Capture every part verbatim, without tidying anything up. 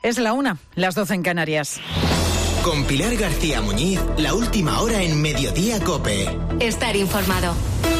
Es la una, las doce en Canarias. Con Pilar García Muñiz, la última hora en Mediodía COPE. Estar informado.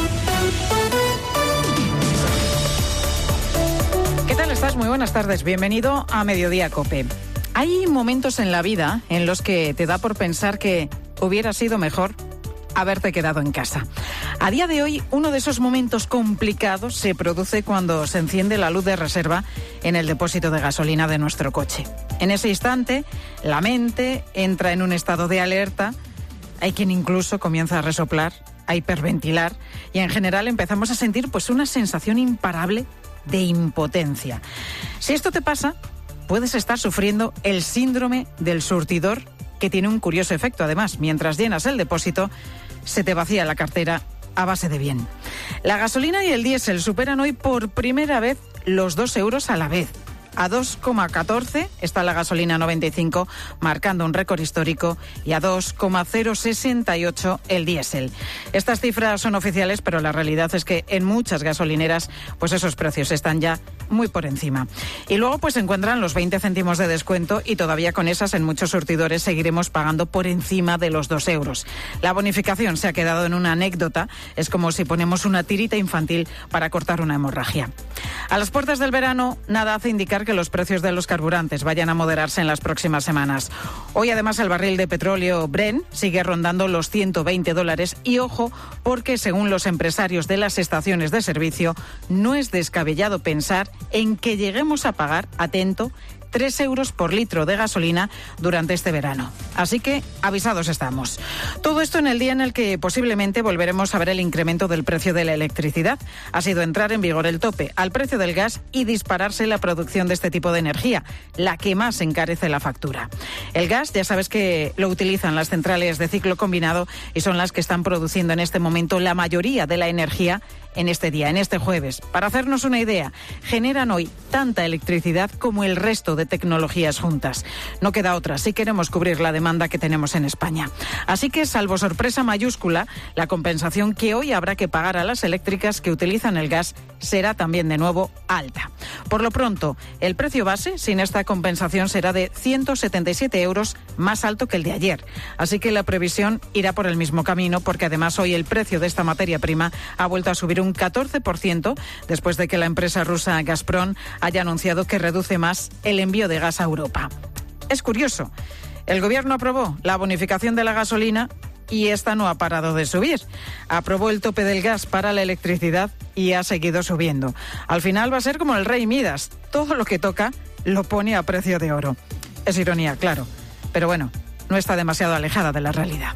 ¿Qué tal estás? Muy buenas tardes. Bienvenido a Mediodía COPE. Hay momentos en la vida en los que te da por pensar que hubiera sido mejor haberte quedado en casa. A día de hoy, uno de esos momentos complicados se produce cuando se enciende la luz de reserva en el depósito de gasolina de nuestro coche. En ese instante, la mente entra en un estado de alerta. Hay quien incluso comienza a resoplar, a hiperventilar y en general empezamos a sentir pues una sensación imparable de impotencia. Si esto te pasa, puedes estar sufriendo el síndrome del surtidor, que tiene un curioso efecto. Además, mientras llenas el depósito, se te vacía la cartera a base de bien. La gasolina y el diésel superan hoy por primera vez los dos euros a la vez. A dos coma catorce está la gasolina noventa y cinco, marcando un récord histórico, y a dos coma cero sesenta y ocho el diésel. Estas cifras son oficiales, pero la realidad es que en muchas gasolineras pues esos precios están ya muy por encima. Y luego pues se encuentran los veinte céntimos de descuento, y todavía con esas en muchos surtidores seguiremos pagando por encima de los dos euros. La bonificación se ha quedado en una anécdota. Es como si ponemos una tirita infantil para cortar una hemorragia. A las puertas del verano, nada hace indicar que los precios de los carburantes vayan a moderarse en las próximas semanas. Hoy, además, el barril de petróleo Brent sigue rondando los ciento veinte dólares. Y ojo, porque según los empresarios de las estaciones de servicio, no es descabellado pensar en que lleguemos a pagar, atento, tres euros por litro de gasolina durante este verano. Así que avisados estamos. Todo esto en el día en el que posiblemente volveremos a ver el incremento del precio de la electricidad. Ha sido entrar en vigor el tope al precio del gas y dispararse la producción de este tipo de energía, la que más encarece la factura. El gas, ya sabes que lo utilizan las centrales de ciclo combinado y son las que están produciendo en este momento la mayoría de la energía en este día, en este jueves. Para hacernos una idea, generan hoy tanta electricidad como el resto de tecnologías juntas. No queda otra si queremos cubrir la demanda que tenemos en España. Así que, salvo sorpresa mayúscula, la compensación que hoy habrá que pagar a las eléctricas que utilizan el gas será también de nuevo alta. Por lo pronto, el precio base sin esta compensación será de ciento setenta y siete euros, más alto que el de ayer. Así que la previsión irá por el mismo camino, porque además hoy el precio de esta materia prima ha vuelto a subir un catorce por ciento después de que la empresa rusa Gazprom haya anunciado que reduce más el envío de gas a Europa. Es curioso, el gobierno aprobó la bonificación de la gasolina y esta no ha parado de subir. Aprobó el tope del gas para la electricidad y ha seguido subiendo. Al final va a ser como el rey Midas, todo lo que toca lo pone a precio de oro. Es ironía, claro, pero bueno, no está demasiado alejada de la realidad.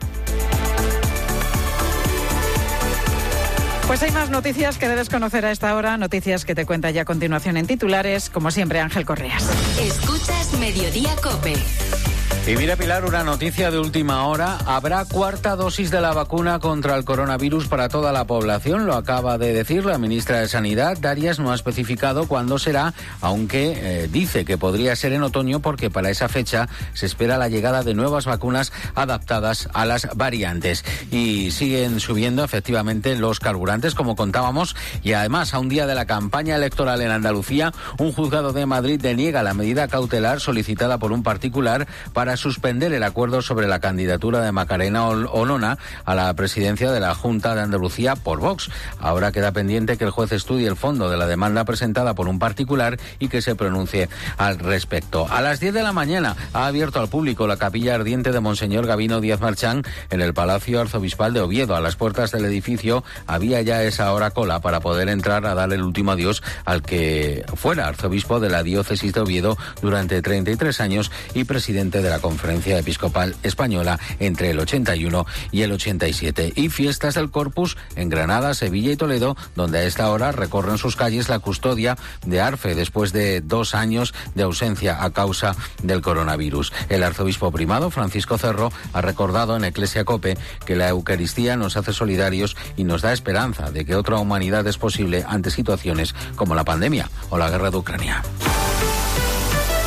Pues hay más noticias que debes conocer a esta hora, noticias que te cuenta ya a continuación en titulares, como siempre Ángel Correas. Escuchas Mediodía COPE. Y mira, Pilar, una noticia de última hora. Habrá cuarta dosis de la vacuna contra el coronavirus para toda la población. Lo acaba de decir la ministra de Sanidad. Darias no ha especificado cuándo será, aunque eh, dice que podría ser en otoño, porque para esa fecha se espera la llegada de nuevas vacunas adaptadas a las variantes. Y siguen subiendo efectivamente los carburantes, como contábamos. Y además, a un día de la campaña electoral en Andalucía, un juzgado de Madrid deniega la medida cautelar solicitada por un particular para suspender el acuerdo sobre la candidatura de Macarena Olona a la presidencia de la Junta de Andalucía por Vox. Ahora queda pendiente que el juez estudie el fondo de la demanda presentada por un particular y que se pronuncie al respecto. A las diez de la mañana ha abierto al público la capilla ardiente de Monseñor Gabino Díaz Marchán en el Palacio Arzobispal de Oviedo. A las puertas del edificio había ya esa hora cola para poder entrar a dar el último adiós al que fuera arzobispo de la diócesis de Oviedo durante treinta y tres años y presidente de la Conferencia Episcopal Española entre el ochenta y uno y el ochenta y siete. Y fiestas del Corpus en Granada, Sevilla y Toledo, donde a esta hora recorren sus calles la custodia de Arfe después de dos años de ausencia a causa del coronavirus. El arzobispo primado, Francisco Cerro, ha recordado en Eclesia COPE que la Eucaristía nos hace solidarios y nos da esperanza de que otra humanidad es posible ante situaciones como la pandemia o la guerra de Ucrania.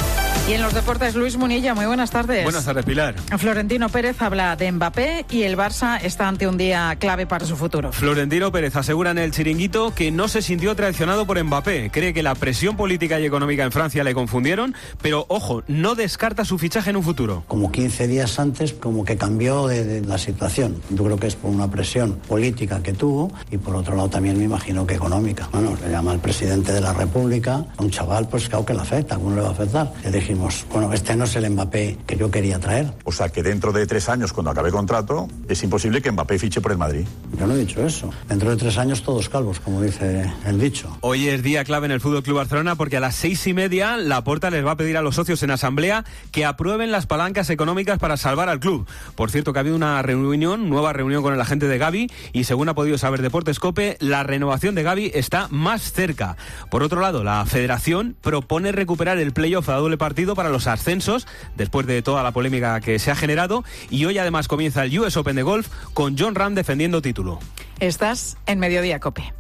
Y en los deportes, Luis Munilla, muy buenas tardes. Buenas tardes, Pilar. Florentino Pérez habla de Mbappé y el Barça está ante un día clave para su futuro. Florentino Pérez asegura en El Chiringuito que no se sintió traicionado por Mbappé. Cree que la presión política y económica en Francia le confundieron, pero, ojo, no descarta su fichaje en un futuro. Como quince días antes, como que cambió de, de la situación. Yo creo que es por una presión política que tuvo y, por otro lado, también me imagino que económica. Bueno, le llama al presidente de la República, a un chaval, pues claro que le afecta, ¿cómo le va a afectar? Le dijimos, bueno, este no es el Mbappé que yo quería traer. O sea, que dentro de tres años, cuando acabe contrato, es imposible que Mbappé fiche por el Madrid. Yo no he dicho eso. Dentro de tres años todos calvos, como dice el dicho. Hoy es día clave en el Fútbol Club Barcelona porque a las seis y media Laporta les va a pedir a los socios en asamblea que aprueben las palancas económicas para salvar al club. Por cierto, que ha habido una reunión, nueva reunión con el agente de Gavi y, según ha podido saber Deportes Cope, la renovación de Gavi está más cerca. Por otro lado, la Federación propone recuperar el playoff a doble partido para los ascensos, después de toda la polémica que se ha generado, y hoy además comienza el U S Open de golf con Jon Rahm defendiendo título. Estás en Mediodía Cope.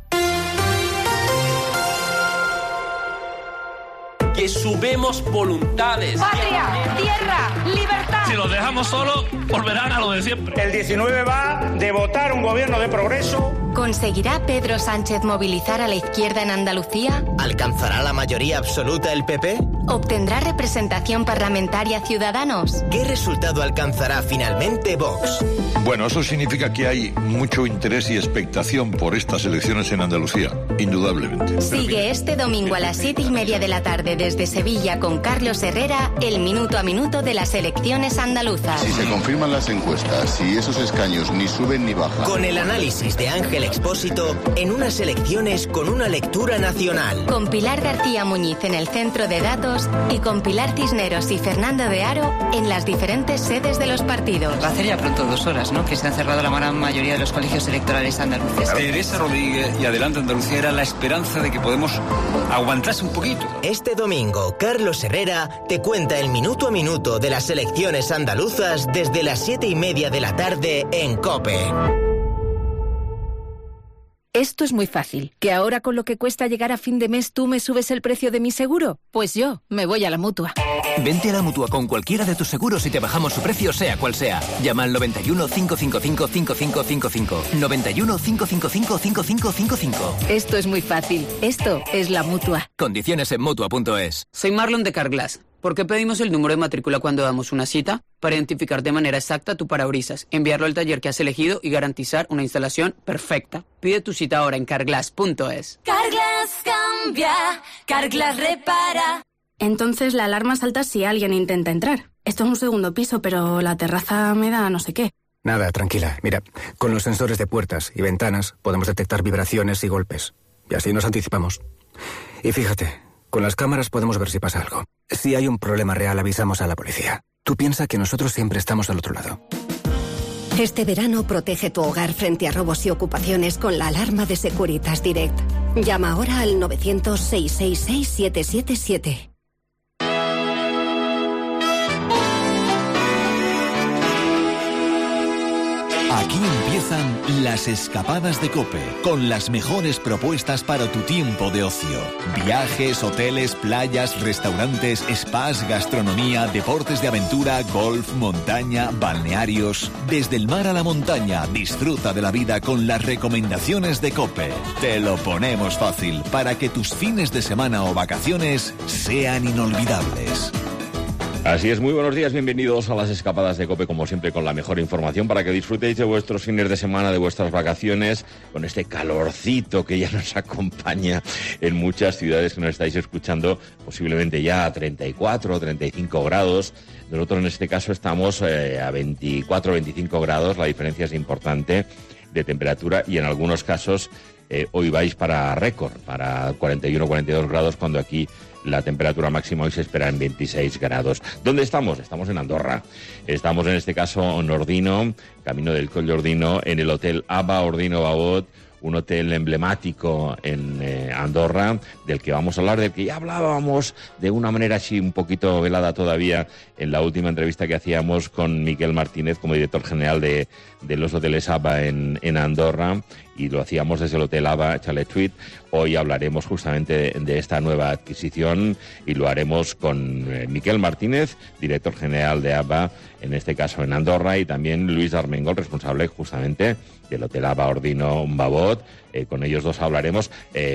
Que sumemos voluntades. Patria, tierra, libertad. Si los dejamos solos, volverán a lo de siempre. El diecinueve va de votar un gobierno de progreso. ¿Conseguirá Pedro Sánchez movilizar a la izquierda en Andalucía? ¿Alcanzará la mayoría absoluta el P P? ¿Obtendrá representación parlamentaria Ciudadanos? ¿Qué resultado alcanzará finalmente Vox? Bueno, eso significa que hay mucho interés y expectación por estas elecciones en Andalucía, indudablemente. Sigue este domingo a las siete y media de la tarde desde Sevilla con Carlos Herrera el minuto a minuto de las elecciones andaluzas. Si se confirman las encuestas, si esos escaños ni suben ni bajan. Con el análisis de Ángel Expósito en unas elecciones con una lectura nacional. Con Pilar García Muñiz en el centro de datos y con Pilar Cisneros y Fernando de Aro en las diferentes sedes de los partidos. Va a hacer ya pronto dos horas, ¿no?, que se han cerrado la gran mayoría de los colegios electorales andaluces. Teresa Rodríguez y Adelante Andalucía era la esperanza de que podemos aguantarse un poquito. Este domingo, Carlos Herrera te cuenta el minuto a minuto de las elecciones andaluzas desde las siete y media de la tarde en COPE. Esto es muy fácil. ¿Que ahora con lo que cuesta llegar a fin de mes tú me subes el precio de mi seguro? Pues yo me voy a la Mutua. Vente a la Mutua con cualquiera de tus seguros y te bajamos su precio sea cual sea. Llama al noventa y uno, cinco cinco cinco, cinco cinco cinco cinco. noventa y uno, cinco cinco cinco, cinco cinco cinco cinco. Esto es muy fácil. Esto es la Mutua. Condiciones en Mutua punto es. Soy Marlon de Carglass. ¿Por qué pedimos el número de matrícula cuando damos una cita? Para identificar de manera exacta tu parabrisas, enviarlo al taller que has elegido y garantizar una instalación perfecta. Pide tu cita ahora en carglass punto es. Carglass cambia, Carglass repara. Entonces la alarma salta si alguien intenta entrar. Esto es un segundo piso, pero la terraza me da no sé qué. Nada, tranquila. Mira, con los sensores de puertas y ventanas podemos detectar vibraciones y golpes. Y así nos anticipamos. Y fíjate, con las cámaras podemos ver si pasa algo. Si hay un problema real, avisamos a la policía. Tú piensa que nosotros siempre estamos al otro lado. Este verano protege tu hogar frente a robos y ocupaciones con la alarma de Securitas Direct. Llama ahora al novecientos, seiscientos sesenta y seis, setecientos setenta y siete. Aquí empiezan las escapadas de COPE, con las mejores propuestas para tu tiempo de ocio. Viajes, hoteles, playas, restaurantes, spas, gastronomía, deportes de aventura, golf, montaña, balnearios. Desde el mar a la montaña, disfruta de la vida con las recomendaciones de COPE. Te lo ponemos fácil para que tus fines de semana o vacaciones sean inolvidables. Así es, muy buenos días, bienvenidos a las escapadas de COPE, como siempre con la mejor información para que disfrutéis de vuestros fines de semana, de vuestras vacaciones, con este calorcito que ya nos acompaña en muchas ciudades que nos estáis escuchando, posiblemente ya a treinta y cuatro o treinta y cinco grados. Nosotros en este caso estamos eh, a veinticuatro o veinticinco grados, la diferencia es importante de temperatura y en algunos casos eh, hoy vais para récord, para cuarenta y uno o cuarenta y dos grados, cuando aquí la temperatura máxima hoy se espera en veintiséis grados. ¿Dónde estamos? Estamos en Andorra. Estamos en este caso en Ordino, camino del Coll d'Ordino, en el Hotel Aba Ordino Babot, un hotel emblemático en eh, Andorra, del que vamos a hablar, del que ya hablábamos de una manera así un poquito velada todavía en la última entrevista que hacíamos con Miquel Martínez como director general de, de los hoteles ABA en, en Andorra, y lo hacíamos desde el Hotel ABA Chalet Suite. Hoy hablaremos justamente de, de esta nueva adquisición y lo haremos con eh, Miquel Martínez, director general de ABA, en este caso en Andorra, y también Luis Armengol, responsable justamente del Hotel ABA Ordino Babot. Eh, con ellos dos hablaremos.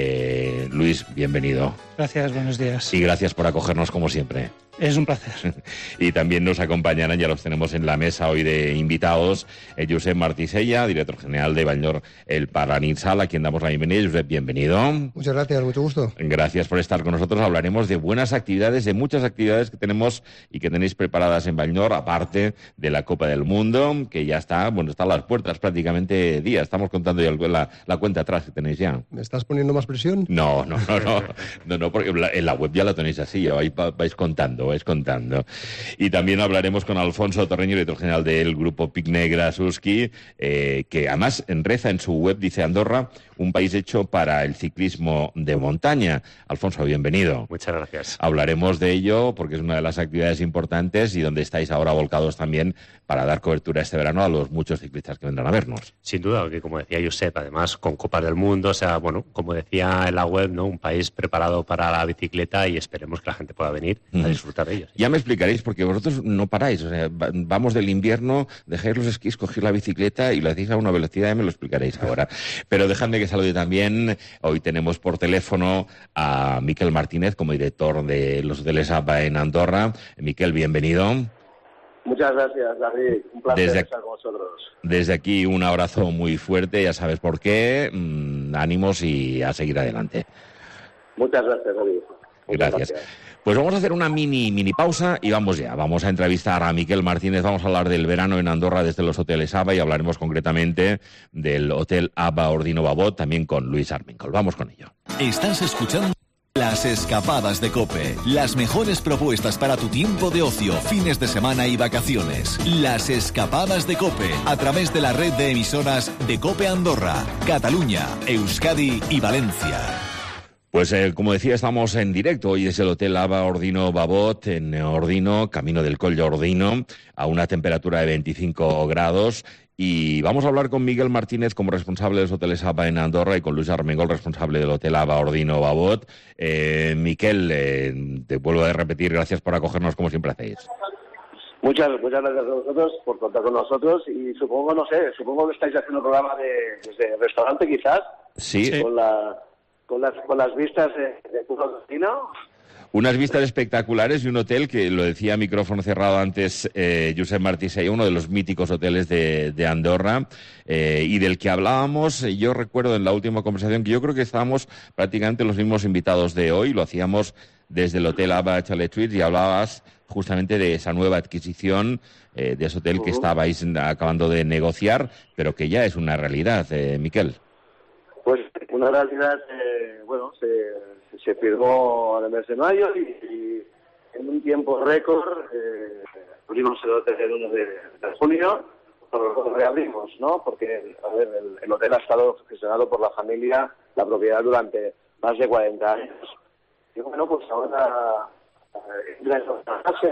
Eh, Luis, bienvenido. Gracias, buenos días. Y gracias por acogernos como siempre. Es un placer. Y también nos acompañarán, ya los tenemos en la mesa hoy de invitados, eh, Josep Martisella, director general de Vallor El Paranitsal, a quien damos la bienvenida. Josep, bienvenido. Muchas gracias, mucho gusto. Gracias por estar con nosotros. Hablaremos de buenas actividades, de muchas actividades que tenemos y que tenéis preparadas en Vallor, aparte de la Copa del Mundo, que ya está, bueno, está a las puertas prácticamente día. Estamos contando ya la, la cuenta atrás que tenéis ya. ¿Me estás poniendo más presión? No, no, no, no, no, no, porque en la web ya la tenéis así, ahí vais contando, vais contando. Y también hablaremos con Alfonso Torreño, director general del grupo Picnic Grasuski, eh, que además reza en su web, dice Andorra, un país hecho para el ciclismo de montaña. Alfonso, bienvenido. Muchas gracias. Hablaremos de ello porque es una de las actividades importantes y donde estáis ahora volcados también para dar cobertura este verano a los muchos ciclistas que vendrán a vernos. Sin duda, que como decía Josep, además con Copas del Mundo, o sea, bueno, como decía en la web, ¿no? Un país preparado para la bicicleta y esperemos que la gente pueda venir mm. a disfrutar de ellos. Ya me explicaréis, porque vosotros no paráis, o sea, vamos del invierno, dejáis los esquís, cogéis la bicicleta y lo hacéis a una velocidad, ya me lo explicaréis ahora. Pero dejadme que salude también, hoy tenemos por teléfono a Miquel Martínez como director de los hoteles ABA en Andorra. Miquel, bienvenido. Muchas gracias, David. Un placer desde, estar con vosotros. Desde aquí un abrazo muy fuerte, ya sabes por qué. Mm, ánimos y a seguir adelante. Muchas gracias, David. Muchas gracias. gracias. Pues vamos a hacer una mini mini pausa y vamos ya. Vamos a entrevistar a Miquel Martínez. Vamos a hablar del verano en Andorra desde los hoteles ABA y hablaremos concretamente del Hotel ABA Ordino Babot, también con Luis Armengol. Vamos con ello. Estás escuchando Las Escapadas de COPE. Las mejores propuestas para tu tiempo de ocio, fines de semana y vacaciones. Las Escapadas de COPE, a través de la red de emisoras de COPE Andorra, Cataluña, Euskadi y Valencia. Pues eh, como decía, estamos en directo. Hoy es el Hotel ABA Ordino Babot en Ordino, camino del Coll d'Ordino, a una temperatura de veinticinco grados. Y vamos a hablar con Miquel Martínez como responsable de los hoteles ABA en Andorra y con Luis Armengol, responsable del Hotel ABA Ordino Babot. Eh, Miquel, eh, te vuelvo a repetir, gracias por acogernos como siempre hacéis. Muchas, muchas gracias a vosotros por contar con nosotros y supongo, no sé, supongo que estáis haciendo un programa de, desde restaurante quizás. Sí. Con la... Con las, con las vistas de, de Curro Destino. Unas vistas espectaculares y un hotel que, lo decía a micrófono cerrado antes eh, Josep Martisella, uno de los míticos hoteles de, de Andorra, eh, y del que hablábamos, yo recuerdo en la última conversación que yo creo que estábamos prácticamente los mismos invitados de hoy, lo hacíamos desde el Hotel ABA Chalet Suites y hablabas justamente de esa nueva adquisición eh, de ese hotel uh-huh. que estabais acabando de negociar, pero que ya es una realidad, eh, Miquel. Pues una realidad, eh, bueno, se, se firmó en el mes de mayo y, y en un tiempo récord eh, abrimos el hotel el uno de, de junio, lo reabrimos, ¿no? Porque a ver, el, el hotel ha estado gestionado por la familia, la propiedad durante más de cuarenta años. Y bueno, pues ahora entra en otra fase.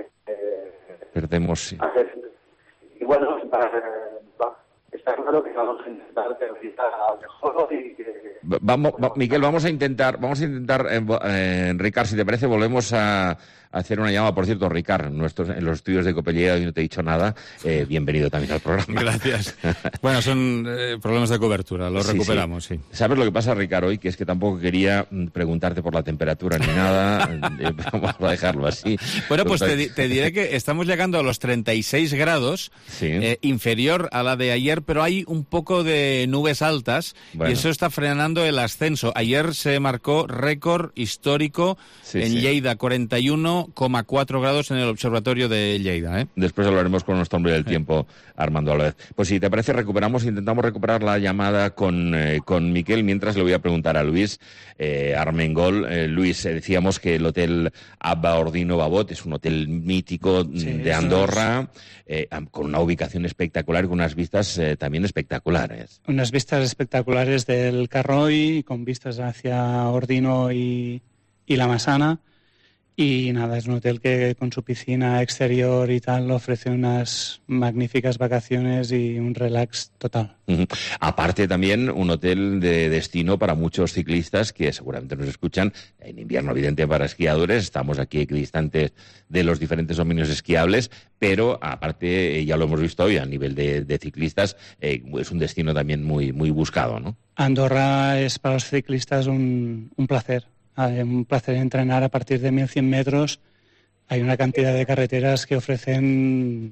Eh, Perdemos, sí. Y bueno, para, va. Está claro que vamos a intentar terminar mejor y que... Vamos, va, Miquel, vamos a intentar, vamos a intentar, eh, eh, Ricard, si te parece, volvemos a, a hacer una llamada. Por cierto, Ricard, nuestros, en los estudios de Copellera, hoy no te he dicho nada, eh, bienvenido también al programa. Gracias. Bueno, son eh, problemas de cobertura, los sí, recuperamos, sí. sí. ¿Sabes lo que pasa, Ricard, hoy? Que es que tampoco quería preguntarte por la temperatura ni nada, vamos a dejarlo así. Bueno, pues te, te diré que estamos llegando a los treinta y seis grados, sí. eh, inferior a la de ayer, pero hay un poco de nubes altas bueno. y eso está frenando el ascenso. Ayer se marcó récord histórico sí, en sí. Lleida, cuarenta y uno uno coma cuatro grados en el observatorio de Lleida, ¿eh? Después hablaremos con nuestro hombre del tiempo, Armando Álvarez. Pues si te parece, recuperamos, intentamos recuperar la llamada con, eh, con Miquel, mientras le voy a preguntar a Luis eh, Armengol. Eh, Luis, eh, decíamos que el hotel Abba Ordino Babot es un hotel mítico sí, de Andorra, eh, con una ubicación espectacular y con unas vistas eh, también espectaculares. Unas vistas espectaculares del Carroy, con vistas hacia Ordino y, y La Massana. Y nada, es un hotel que con su piscina exterior y tal ofrece unas magníficas vacaciones y un relax total. Uh-huh. Aparte también un hotel de destino para muchos ciclistas que seguramente nos escuchan en invierno, evidente para esquiadores. Estamos aquí equidistantes de los diferentes dominios esquiables, pero aparte, ya lo hemos visto hoy, a nivel de, de ciclistas, eh, es un destino también muy, muy buscado, ¿no? Andorra es para los ciclistas un, un placer. Hay un placer entrenar a partir de mil cien metros. Hay una cantidad de carreteras que ofrecen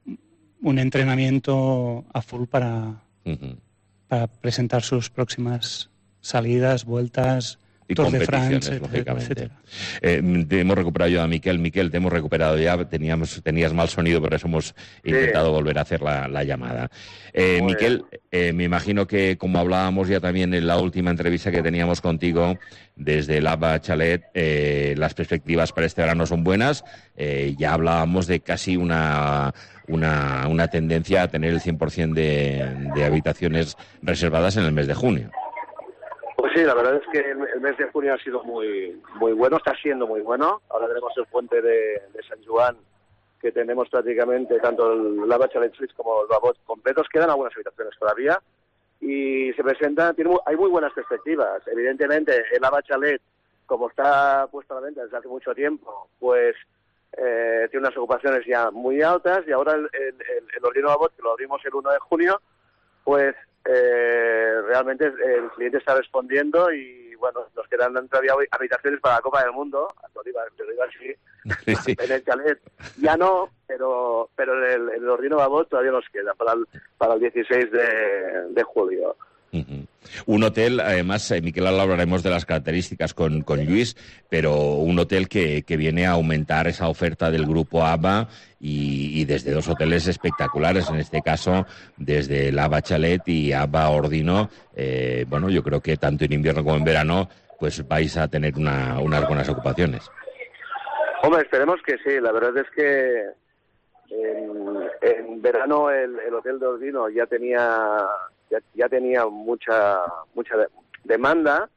un entrenamiento a full para, uh-huh. para presentar sus próximas salidas, vueltas, y Tour de competiciones, France, lógicamente. Eh, te hemos recuperado yo a Miquel. Miquel, te hemos recuperado ya. Teníamos, tenías mal sonido, por eso hemos sí. intentado volver a hacer la, la llamada. Eh, Miquel, eh, me imagino que, como hablábamos ya también en la última entrevista que teníamos contigo desde el Abba Chalet, eh, las perspectivas para este verano son buenas. Eh, ya hablábamos de casi una... Una, una tendencia a tener el cien por ciento de, de habitaciones reservadas en el mes de junio. Pues sí, la verdad es que el, el mes de junio ha sido muy muy bueno, está siendo muy bueno. Ahora tenemos el puente de, de San Joan, que tenemos prácticamente tanto el Abba Chalet Suites como el Babot completos. Quedan algunas habitaciones todavía y se presenta, tiene, hay muy buenas perspectivas. Evidentemente, el Abba Chalet, como está puesto a la venta desde hace mucho tiempo, pues eh, tiene unas ocupaciones ya muy altas, y ahora el, el, el Ordino Babot, que lo abrimos el uno de junio, pues eh, realmente el cliente está respondiendo y bueno, nos quedan todavía habitaciones para la Copa del Mundo, te lo digo, te lo digo así, sí, sí. En el chalet ya no, pero pero en el, el Ordino Babot todavía nos queda para el, para el dieciséis de, de julio. Uh-huh. Un hotel, además, eh, Miquel, ahora hablaremos de las características con, con Luis, pero un hotel que, que viene a aumentar esa oferta del grupo Abba y, y desde dos hoteles espectaculares, en este caso desde el Abba Chalet y Abba Ordino. Eh, bueno, yo creo que tanto en invierno como en verano pues vais a tener una, unas buenas ocupaciones. Hombre, esperemos que sí. La verdad es que en, en verano el, el hotel de Ordino ya tenía ya, ya tenía mucha mucha de, demanda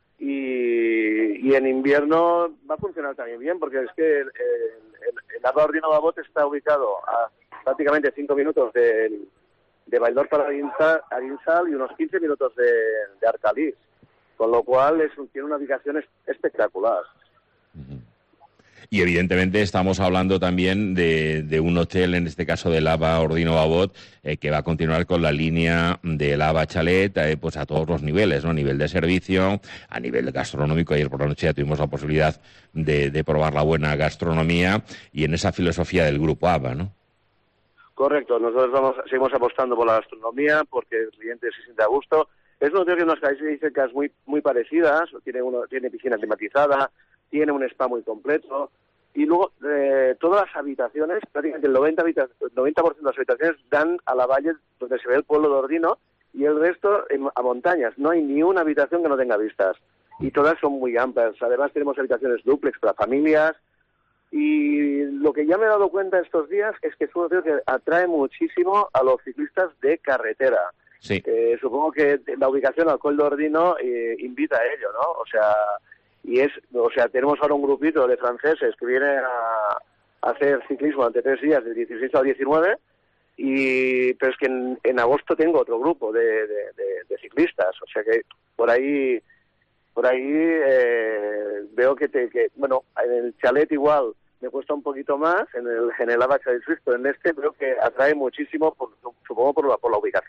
y, y en invierno va a funcionar también bien, porque es que el, el, el Abba Ordino Babot está ubicado a prácticamente cinco minutos de, de Baildor para Arinsal, Arinsal y unos quince minutos de, de Arcalís, con lo cual es, tiene una ubicación es, espectacular. Uh-huh. Y evidentemente estamos hablando también de, de un hotel, en este caso del Abba Ordino Babot, eh, que va a continuar con la línea del Abba Chalet, eh, pues a todos los niveles, ¿no? A nivel de servicio, a nivel gastronómico. Ayer por la noche ya tuvimos la posibilidad de, de probar la buena gastronomía y en esa filosofía del grupo Abba, ¿no? Correcto, nosotros vamos, seguimos apostando por la gastronomía porque el cliente se siente a gusto. Es un hotel que unas características muy muy parecidas, tiene uno tiene piscina climatizada, tiene un spa muy completo y luego eh, todas las habitaciones, prácticamente el noventa por ciento de las habitaciones dan a la valle donde se ve el pueblo de Ordino y el resto en, a montañas. No hay ni una habitación que no tenga vistas y todas son muy amplias. Además tenemos habitaciones dúplex para familias y lo que ya me he dado cuenta estos días es que es un hotel que atrae muchísimo a los ciclistas de carretera. Sí. Eh, supongo que la ubicación al Col de Ordino eh, invita a ello, ¿no? O sea, y es, o sea, tenemos ahora un grupito de franceses que viene a, a hacer ciclismo durante tres días, del dieciséis al diecinueve, y pero es que en, en agosto tengo otro grupo de, de, de, de ciclistas, o sea que por ahí, por ahí eh, veo que, te, que, bueno, en el chalet igual me cuesta un poquito más, en el, en el Abba Chalet Suites, pero en este creo que atrae muchísimo, por, supongo por la, por la ubicación.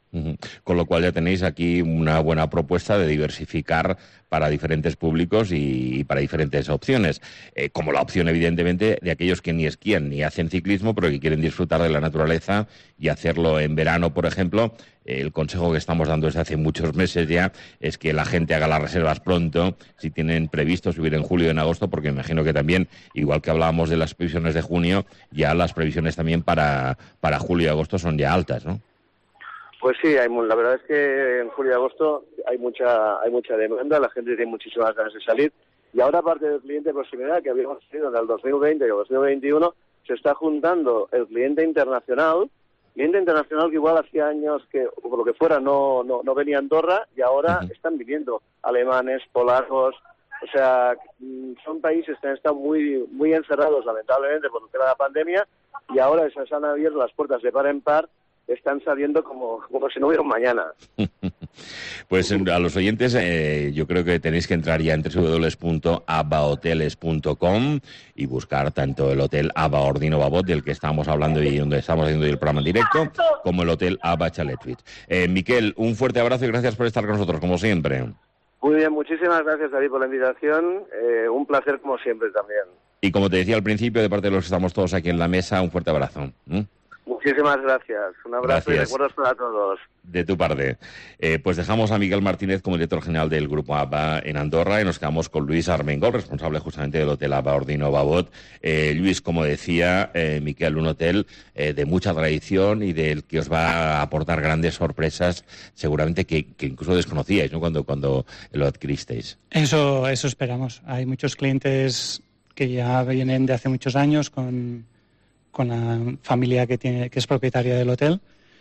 Uh-huh. Con lo cual ya tenéis aquí una buena propuesta de diversificar para diferentes públicos y, y para diferentes opciones, eh, como la opción evidentemente de aquellos que ni esquían ni hacen ciclismo, pero que quieren disfrutar de la naturaleza y hacerlo en verano, por ejemplo. Eh, el consejo que estamos dando desde hace muchos meses ya es que la gente haga las reservas pronto, si tienen previsto subir en julio o en agosto, porque me imagino que también, igual que hablábamos de las previsiones de junio, ya las previsiones también para, para julio y agosto son ya altas, ¿no? Pues sí, hay, la verdad es que en julio y agosto hay mucha hay mucha demanda, la gente tiene muchísimas ganas de salir, y ahora aparte del cliente de proximidad que habíamos tenido en el dos mil veinte y el dos mil veintiuno, se está juntando el cliente internacional, cliente internacional que igual hacía años que, o por lo que fuera, no no, no venía a Andorra, y ahora uh-huh. están viniendo alemanes, polacos, o sea, son países que han estado muy muy encerrados lamentablemente por el tema de la pandemia, y ahora se han abierto las puertas de par en par, están saliendo como, como si no hubiera un mañana. Pues a los oyentes eh, yo creo que tenéis que entrar ya en doble u doble u doble u punto abahoteles punto com y buscar tanto el Hotel Abba Ordino Babot, del que estamos hablando y donde estamos haciendo el programa en directo, como el Hotel Abba Chalet Suites. Eh, Miquel, un fuerte abrazo y gracias por estar con nosotros, como siempre. Muy bien, muchísimas gracias, David, por la invitación. Eh, un placer, como siempre, también. Y como te decía al principio, de parte de los que estamos todos aquí en la mesa, un fuerte abrazo. ¿Mm? Muchísimas gracias. Un abrazo gracias. Y recuerdos para todos. De tu parte. Eh, pues dejamos a Miguel Martínez como director general del Grupo Abba en Andorra y nos quedamos con Luis Armengol, responsable justamente del Hotel Abba Ordino Babot. Eh, Luis, como decía, eh, Miquel, un hotel eh, de mucha tradición y del que os va a aportar grandes sorpresas, seguramente que, que incluso desconocíais, ¿no?, cuando, cuando lo adquiristeis. Eso, eso esperamos. Hay muchos clientes que ya vienen de hace muchos años con... con la familia que tiene que es propietaria del hotel,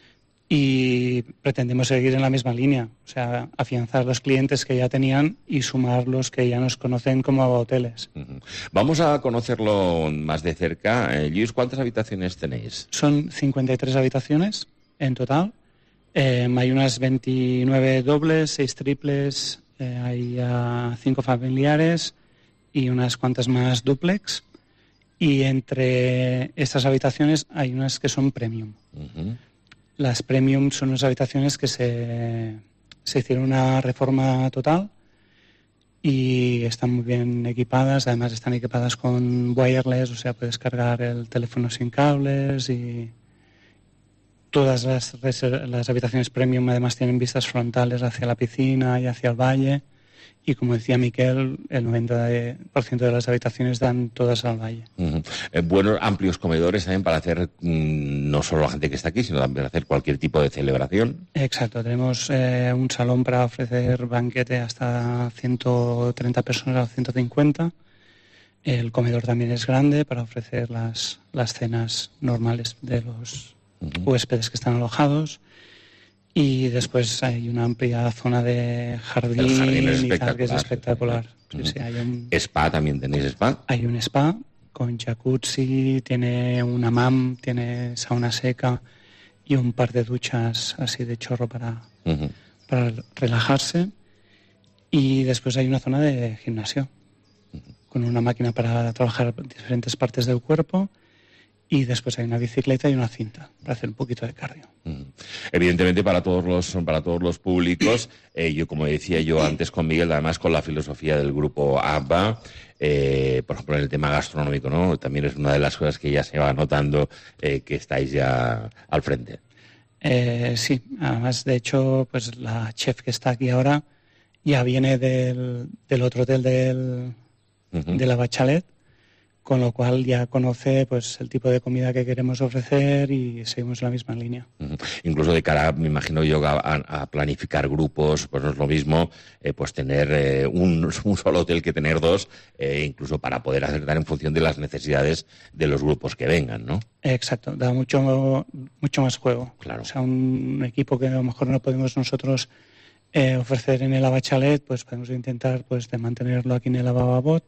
y pretendemos seguir en la misma línea, o sea, afianzar los clientes que ya tenían y sumar los que ya nos conocen como Abba Hoteles. Uh-huh. Vamos a conocerlo más de cerca. Eh, Luis, ¿cuántas habitaciones tenéis? Son cincuenta y tres habitaciones en total. Eh, hay unas veintinueve dobles, seis triples, eh, hay uh, cinco familiares y unas cuantas más dúplex. Y entre estas habitaciones hay unas que son premium. Uh-huh. Las premium son unas habitaciones que se, se hicieron una reforma total y están muy bien equipadas. Además están equipadas con wireless, o sea, puedes cargar el teléfono sin cables, y todas las, las habitaciones premium además tienen vistas frontales hacia la piscina y hacia el valle. Y como decía Miquel, el noventa por ciento de las habitaciones dan todas al valle. Uh-huh. Eh, buenos, amplios comedores también para hacer mmm, no solo la gente que está aquí, sino también para hacer cualquier tipo de celebración. Exacto, tenemos eh, un salón para ofrecer banquete hasta ciento treinta personas o ciento cincuenta. El comedor también es grande para ofrecer las, las cenas normales de los uh-huh. huéspedes que están alojados. Y después hay una amplia zona de jardín, jardín y tal, que es espectacular. Sí, sí, hay un, ¿Spa también tenéis spa? Hay un spa con jacuzzi, tiene un hammam, tiene sauna seca y un par de duchas así de chorro para, uh-huh. para relajarse. Y después hay una zona de gimnasio, uh-huh. con una máquina para trabajar diferentes partes del cuerpo. Y después hay una bicicleta y una cinta para hacer un poquito de cardio. Mm. Evidentemente para todos los para todos los públicos, eh, yo como decía yo antes con Miguel, además con la filosofía del grupo Abba, eh, por ejemplo en el tema gastronómico, ¿no? También es una de las cosas que ya se va notando eh, que estáis ya al frente. Eh, sí, además de hecho, pues la chef que está aquí ahora ya viene del, del otro hotel del, uh-huh. de la Abba Chalet, con lo cual ya conoce pues el tipo de comida que queremos ofrecer y seguimos la misma línea. Uh-huh. Incluso de cara, me imagino yo, a, a planificar grupos, pues no es lo mismo eh, pues tener eh, un, un solo hotel que tener dos, eh, incluso para poder acertar en función de las necesidades de los grupos que vengan, ¿no? Exacto, da mucho mucho más juego. Claro. O sea, un equipo que a lo mejor no podemos nosotros eh, ofrecer en el Abba Chalet, pues podemos intentar pues de mantenerlo aquí en el Abba Babot.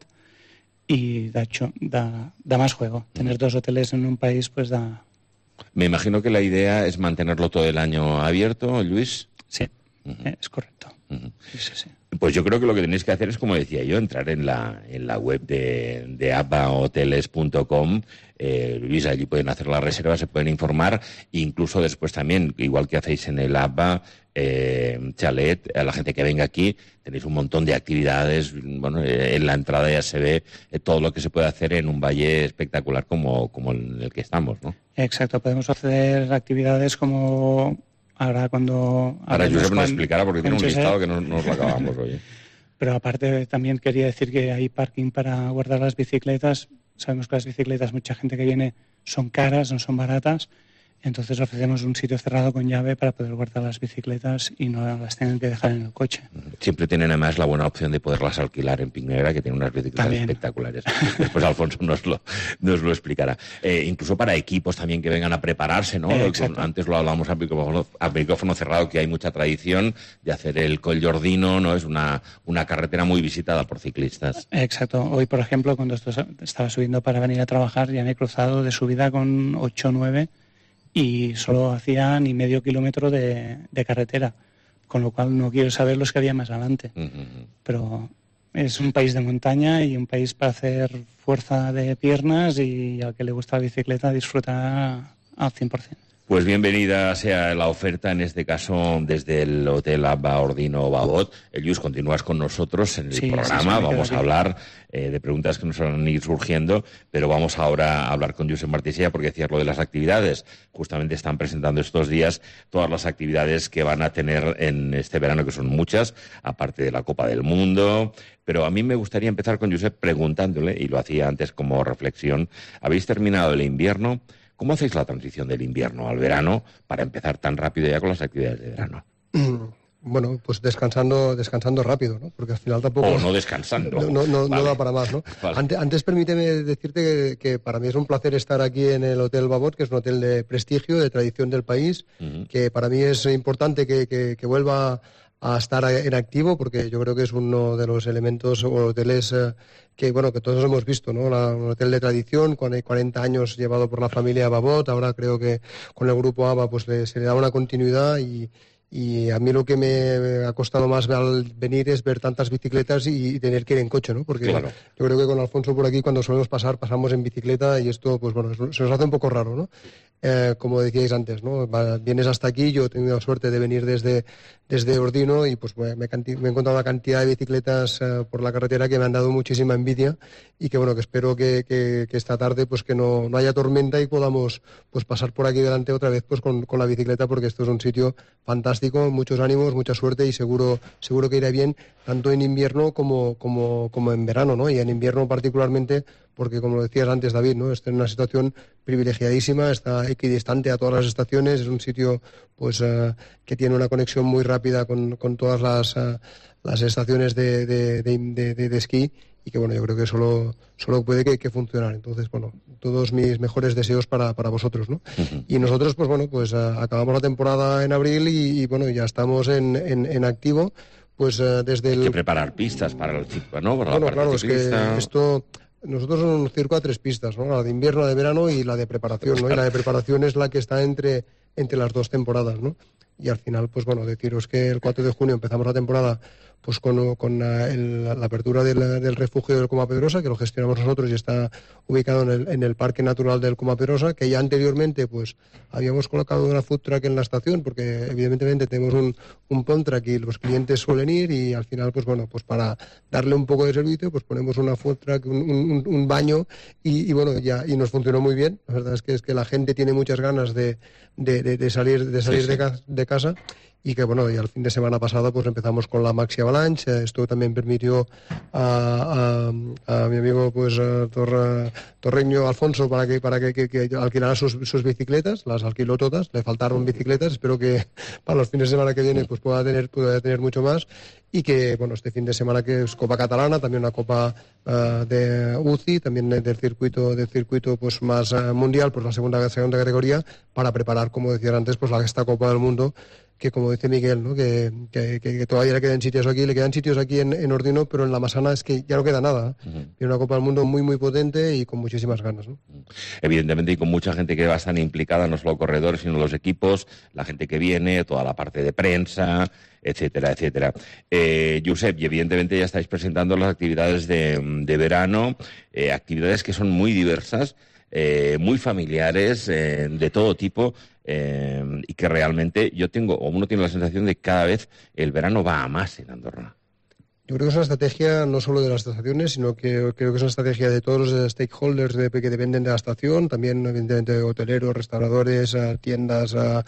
Y de hecho da, da más juego. Tener dos hoteles en un país pues da... Me imagino que la idea es mantenerlo todo el año abierto, Luis. Sí, uh-huh. es correcto. Uh-huh. Sí, sí, sí. Pues yo creo que lo que tenéis que hacer es, como decía yo, entrar en la en la web de, de abba hoteles punto com. Eh, Luis, allí pueden hacer la reserva, se pueden informar, incluso después también, igual que hacéis en el Abba, eh, Chalet, a la gente que venga aquí, tenéis un montón de actividades. Bueno, eh, en la entrada ya se ve eh, todo lo que se puede hacer en un valle espectacular como, como en el que estamos, ¿no? Exacto, podemos hacer actividades como ahora cuando... Ahora Josep nos explicará porque tiene un listado que no, no os lo acabamos hoy. Pero aparte también quería decir que hay parking para guardar las bicicletas. Sabemos que las bicicletas, mucha gente que viene, son caras, no son baratas. Entonces ofrecemos un sitio cerrado con llave para poder guardar las bicicletas y no las tienen que dejar en el coche. Siempre tienen además la buena opción de poderlas alquilar en Pignera, que tiene unas bicicletas también espectaculares. Después Alfonso nos lo, nos lo explicará. Eh, incluso para equipos también que vengan a prepararse, ¿no? Eh, Antes lo hablábamos a micrófono, a micrófono cerrado, que hay mucha tradición de hacer el Coll Jordino, ¿no? Es una, una carretera muy visitada por ciclistas. Exacto. Hoy, por ejemplo, cuando esto estaba subiendo para venir a trabajar, ya me he cruzado de subida con ocho o nueve y solo hacía ni medio kilómetro de, de carretera, con lo cual no quiero saber los que había más adelante. Uh-huh. Pero es un país de montaña y un país para hacer fuerza de piernas, y al que le gusta la bicicleta disfrutar al cien por ciento. Pues bienvenida sea la oferta, en este caso desde el Hotel Abba Ordino Babot. Elius, continúas con nosotros en el sí, programa, sí, sí, vamos a hablar eh, de preguntas que nos van a ir surgiendo, pero vamos ahora a hablar con Josep Martí-Sella, porque decías lo de las actividades. Justamente están presentando estos días todas las actividades que van a tener en este verano, que son muchas, aparte de la Copa del Mundo. Pero a mí me gustaría empezar con Josep preguntándole, y lo hacía antes como reflexión, ¿habéis terminado el invierno? ¿Cómo hacéis la transición del invierno al verano para empezar tan rápido ya con las actividades de verano? Bueno, pues descansando descansando rápido, ¿no? Porque al final tampoco... O no descansando. No, no, vale. no da para más, ¿no? Vale. Antes, antes permíteme decirte que, que para mí es un placer estar aquí en el Hotel Babot, que es un hotel de prestigio, de tradición del país, uh-huh. que para mí es importante que, que, que vuelva a estar en activo, porque yo creo que es uno de los elementos o hoteles eh, que, bueno, que todos hemos visto, ¿no? La, un hotel de tradición, con cuarenta años llevado por la familia Babot. Ahora creo que con el grupo Abba pues le, se le da una continuidad, y, y a mí lo que me ha costado más al venir es ver tantas bicicletas y, y tener que ir en coche, ¿no? Porque claro, yo creo que con Alfonso por aquí, cuando solemos pasar, pasamos en bicicleta, y esto, pues bueno, se nos hace un poco raro, ¿no? Eh, como decíais antes, ¿no? Vienes hasta aquí, yo he tenido la suerte de venir desde, desde Ordino, y pues me, me he encontrado una cantidad de bicicletas eh, por la carretera que me han dado muchísima envidia, y que bueno, que espero que, que, que esta tarde pues que no, no haya tormenta y podamos pues pasar por aquí delante otra vez pues con, con la bicicleta, porque esto es un sitio fantástico, muchos ánimos, mucha suerte, y seguro, seguro que irá bien tanto en invierno como, como, como en verano, ¿no? Y en invierno particularmente, porque como lo decías antes, David, ¿no? Está en una situación privilegiadísima, está equidistante a todas las estaciones, es un sitio pues uh, que tiene una conexión muy rápida con, con todas las, uh, las estaciones de, de, de, de, de, de esquí, y que bueno, yo creo que solo, solo puede que, que funcionar. Entonces, bueno, todos mis mejores deseos para, para vosotros, ¿no? Uh-huh. Y nosotros, pues bueno, pues uh, acabamos la temporada en abril, y, y bueno, ya estamos en, en, en activo, pues uh, desde el... Hay que preparar pistas para el ciclo, ¿no? Para bueno, la parte claro, ciclista. Es que esto... Nosotros somos un circo a tres pistas, ¿no? La de invierno, la de verano y la de preparación, ¿no? Y la de preparación es la que está entre, entre las dos temporadas, ¿no? Y al final, pues bueno, deciros que el cuatro de junio empezamos la temporada pues con, con el, la apertura del, del refugio del Coma Pedrosa, que lo gestionamos nosotros y está ubicado en el, en el Parque Natural del Coma Pedrosa, que ya anteriormente pues habíamos colocado una food truck en la estación, porque evidentemente tenemos un, un pond truck y los clientes suelen ir, y al final pues bueno, pues para darle un poco de servicio pues ponemos una food truck, un, un, un baño, y, y bueno, ya y nos funcionó muy bien. La verdad es que es que la gente tiene muchas ganas de, de, de, de salir, de, salir sí, sí. De, ca- de casa. Y que bueno, y al fin de semana pasado pues empezamos con la Maxi Avalanche. Esto también permitió a, a, a mi amigo pues Torre, Torreño Alfonso para que para que, que, que alquilara sus, sus bicicletas. Las alquiló todas, le faltaron bicicletas, espero que para los fines de semana que viene pues pueda tener pueda tener mucho más. Y que bueno, este fin de semana que es Copa Catalana, también una Copa uh, de U C I, también del circuito del circuito pues más uh, mundial, pues la segunda segunda categoría, para preparar, como decía antes, pues la esta Copa del Mundo, que como dice Miguel, ¿no? que, que, que todavía le quedan sitios aquí, le quedan sitios aquí en, en Ordino, pero en la Massana es que ya no queda nada. Uh-huh. Tiene una Copa del Mundo muy, muy potente y con muchísimas ganas, ¿no? Evidentemente, y con mucha gente que va a estar implicada, no solo corredores, sino los equipos, la gente que viene, toda la parte de prensa, etcétera, etcétera. Eh, Josep, y evidentemente ya estáis presentando las actividades de, de verano, eh, actividades que son muy diversas, eh, muy familiares, eh, de todo tipo, eh, y que realmente yo tengo, o uno tiene la sensación de que cada vez el verano va a más en Andorra. Yo creo que es una estrategia no solo de las estaciones, sino que creo que es una estrategia de todos los stakeholders de, que dependen de la estación, también evidentemente hoteleros, restauradores, tiendas, a,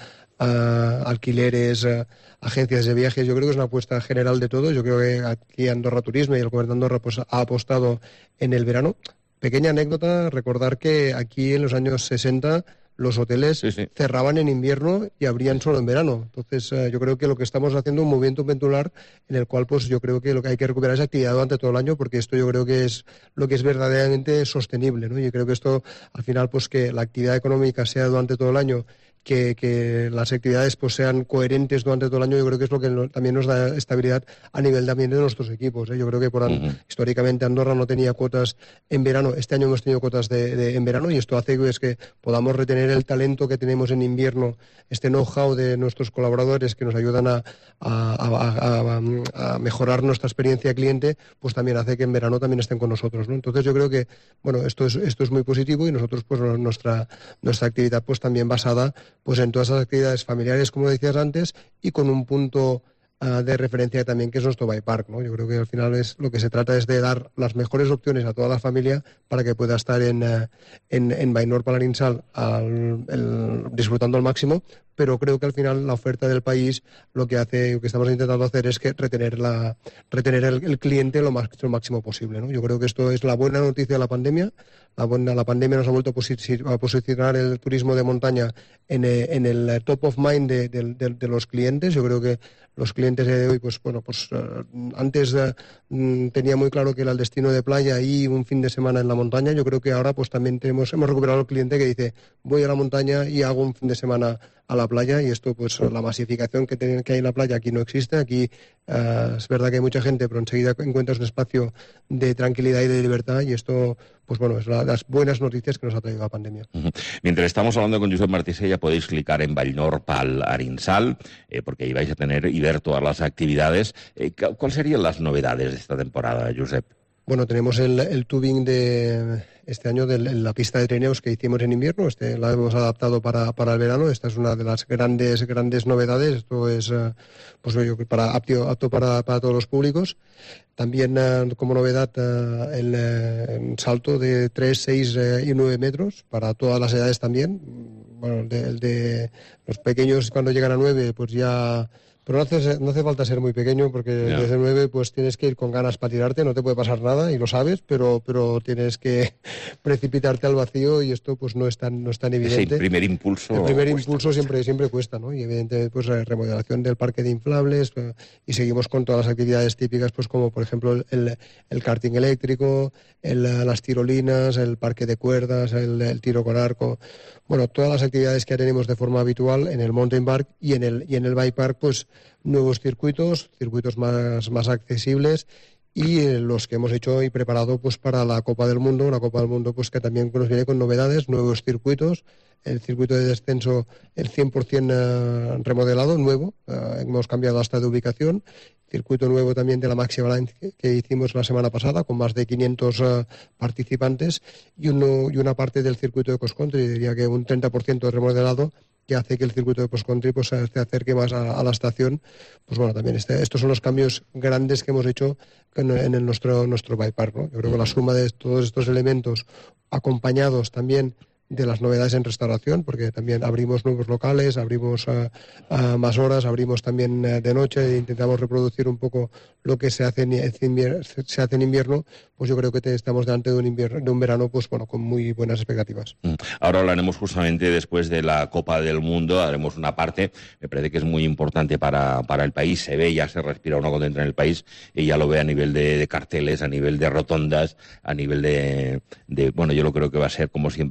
a, alquileres, a, agencias de viajes. Yo creo que es una apuesta general de todo. Yo creo que aquí Andorra Turisme y el Gobierno de Andorra pues, ha apostado en el verano. Pequeña anécdota, recordar que aquí en los años sesenta los hoteles sí, sí. cerraban en invierno y abrían solo en verano. Entonces, eh, yo creo que lo que estamos haciendo es un movimiento pendular en el cual, pues, yo creo que lo que hay que recuperar es actividad durante todo el año, porque esto yo creo que es lo que es verdaderamente sostenible, ¿no? Yo creo que esto, al final, pues, que la actividad económica sea durante todo el año, que, que las actividades pues sean coherentes durante todo el año, yo creo que es lo que no, también nos da estabilidad a nivel también de nuestros equipos, ¿eh? Yo creo que por uh-huh. históricamente Andorra no tenía cuotas en verano, este año hemos tenido cuotas de, de, en verano, y esto hace pues, que podamos retener el talento que tenemos en invierno, este know-how de nuestros colaboradores que nos ayudan a, a, a, a, a mejorar nuestra experiencia cliente, pues también hace que en verano también estén con nosotros, ¿no? Entonces yo creo que bueno, esto es, esto es muy positivo, y nosotros pues nuestra, nuestra actividad pues también basada pues en todas esas actividades familiares, como decías antes, y con un punto uh, de referencia también que es nuestro Bike Park, ¿no? Yo creo que al final es lo que se trata es de dar las mejores opciones a toda la familia para que pueda estar en, uh, en, en Bainor Palarinsal al, el, disfrutando al máximo, pero creo que al final la oferta del país lo que hace, lo que estamos intentando hacer es que retener la retener el, el cliente lo, más, lo máximo posible, ¿no? Yo creo que esto es la buena noticia de la pandemia. La, buena, la pandemia nos ha vuelto a, posi- a posicionar el turismo de montaña en, en el top of mind de, de, de, de los clientes. Yo creo que los clientes de hoy, pues bueno, pues uh, antes uh, tenía muy claro que era el destino de playa y un fin de semana en la montaña. Yo creo que ahora pues también tenemos, hemos recuperado al cliente que dice voy a la montaña y hago un fin de semana a la playa, y esto pues la masificación que, te, que hay en la playa aquí no existe. Aquí uh, es verdad que hay mucha gente, pero enseguida encuentras un espacio de tranquilidad y de libertad, y esto pues bueno, es la, las buenas noticias que nos ha traído la pandemia. Uh-huh. Mientras estamos hablando con Josep Martisella, podéis clicar en Bainor Pal Arinsal, eh, porque ahí vais a tener y ver todas las actividades. Eh, ¿Cuáles serían las novedades de esta temporada, Josep? Bueno, tenemos el, el tubing de este año de la pista de trineos que hicimos en invierno. Este la hemos adaptado para, para el verano. Esta es una de las grandes grandes novedades. Esto es uh, pues yo, para, apto, apto para, para todos los públicos. También uh, como novedad uh, el, uh, el salto de tres, seis uh, y nueve metros para todas las edades también. Bueno, el de, el de los pequeños cuando llegan a nueve pues ya... Pero no hace, no hace falta ser muy pequeño, porque yeah. desde nueve pues tienes que ir con ganas para tirarte, no te puede pasar nada y lo sabes, pero pero tienes que precipitarte al vacío, y esto pues no es tan no es tan evidente. Ese primer impulso. El primer cuesta, impulso cuesta. siempre siempre cuesta, ¿no? Y evidentemente pues remodelación del parque de inflables, y seguimos con todas las actividades típicas, pues como por ejemplo el, el karting eléctrico, el, las tirolinas, el parque de cuerdas, el, el tiro con arco. Bueno, todas las actividades que tenemos de forma habitual en el mountain park y en el y en el bike park, pues nuevos circuitos, circuitos más, más accesibles, y eh, los que hemos hecho y preparado pues para la Copa del Mundo, una Copa del Mundo pues que también nos viene con novedades, nuevos circuitos, el circuito de descenso el cien por ciento eh, remodelado, nuevo, eh, hemos cambiado hasta de ubicación, circuito nuevo también de la Maxi Avalanche que, que hicimos la semana pasada con más de quinientos uh, participantes, y, uno, y una parte del circuito de cross country, diría que un treinta por ciento remodelado, que hace que el circuito de cross country pues, se acerque más a, a la estación. Pues bueno, también este, estos son los cambios grandes que hemos hecho en, en el nuestro, nuestro bike park, ¿no? Yo creo que la suma de todos estos elementos, acompañados también de las novedades en restauración, porque también abrimos nuevos locales, abrimos uh, uh, más horas, abrimos también uh, de noche, e intentamos reproducir un poco lo que se hace en, invierno, se hace en invierno, pues yo creo que te, estamos delante de un invierno, de un verano pues bueno, con muy buenas expectativas. Ahora hablaremos justamente después de la Copa del Mundo, haremos una parte, me parece que es muy importante para, para el país, se ve, ya se respira uno cuando entra en el país, y ya lo ve a nivel de, de carteles, a nivel de rotondas, a nivel de, de, bueno, yo lo creo que va a ser como siempre un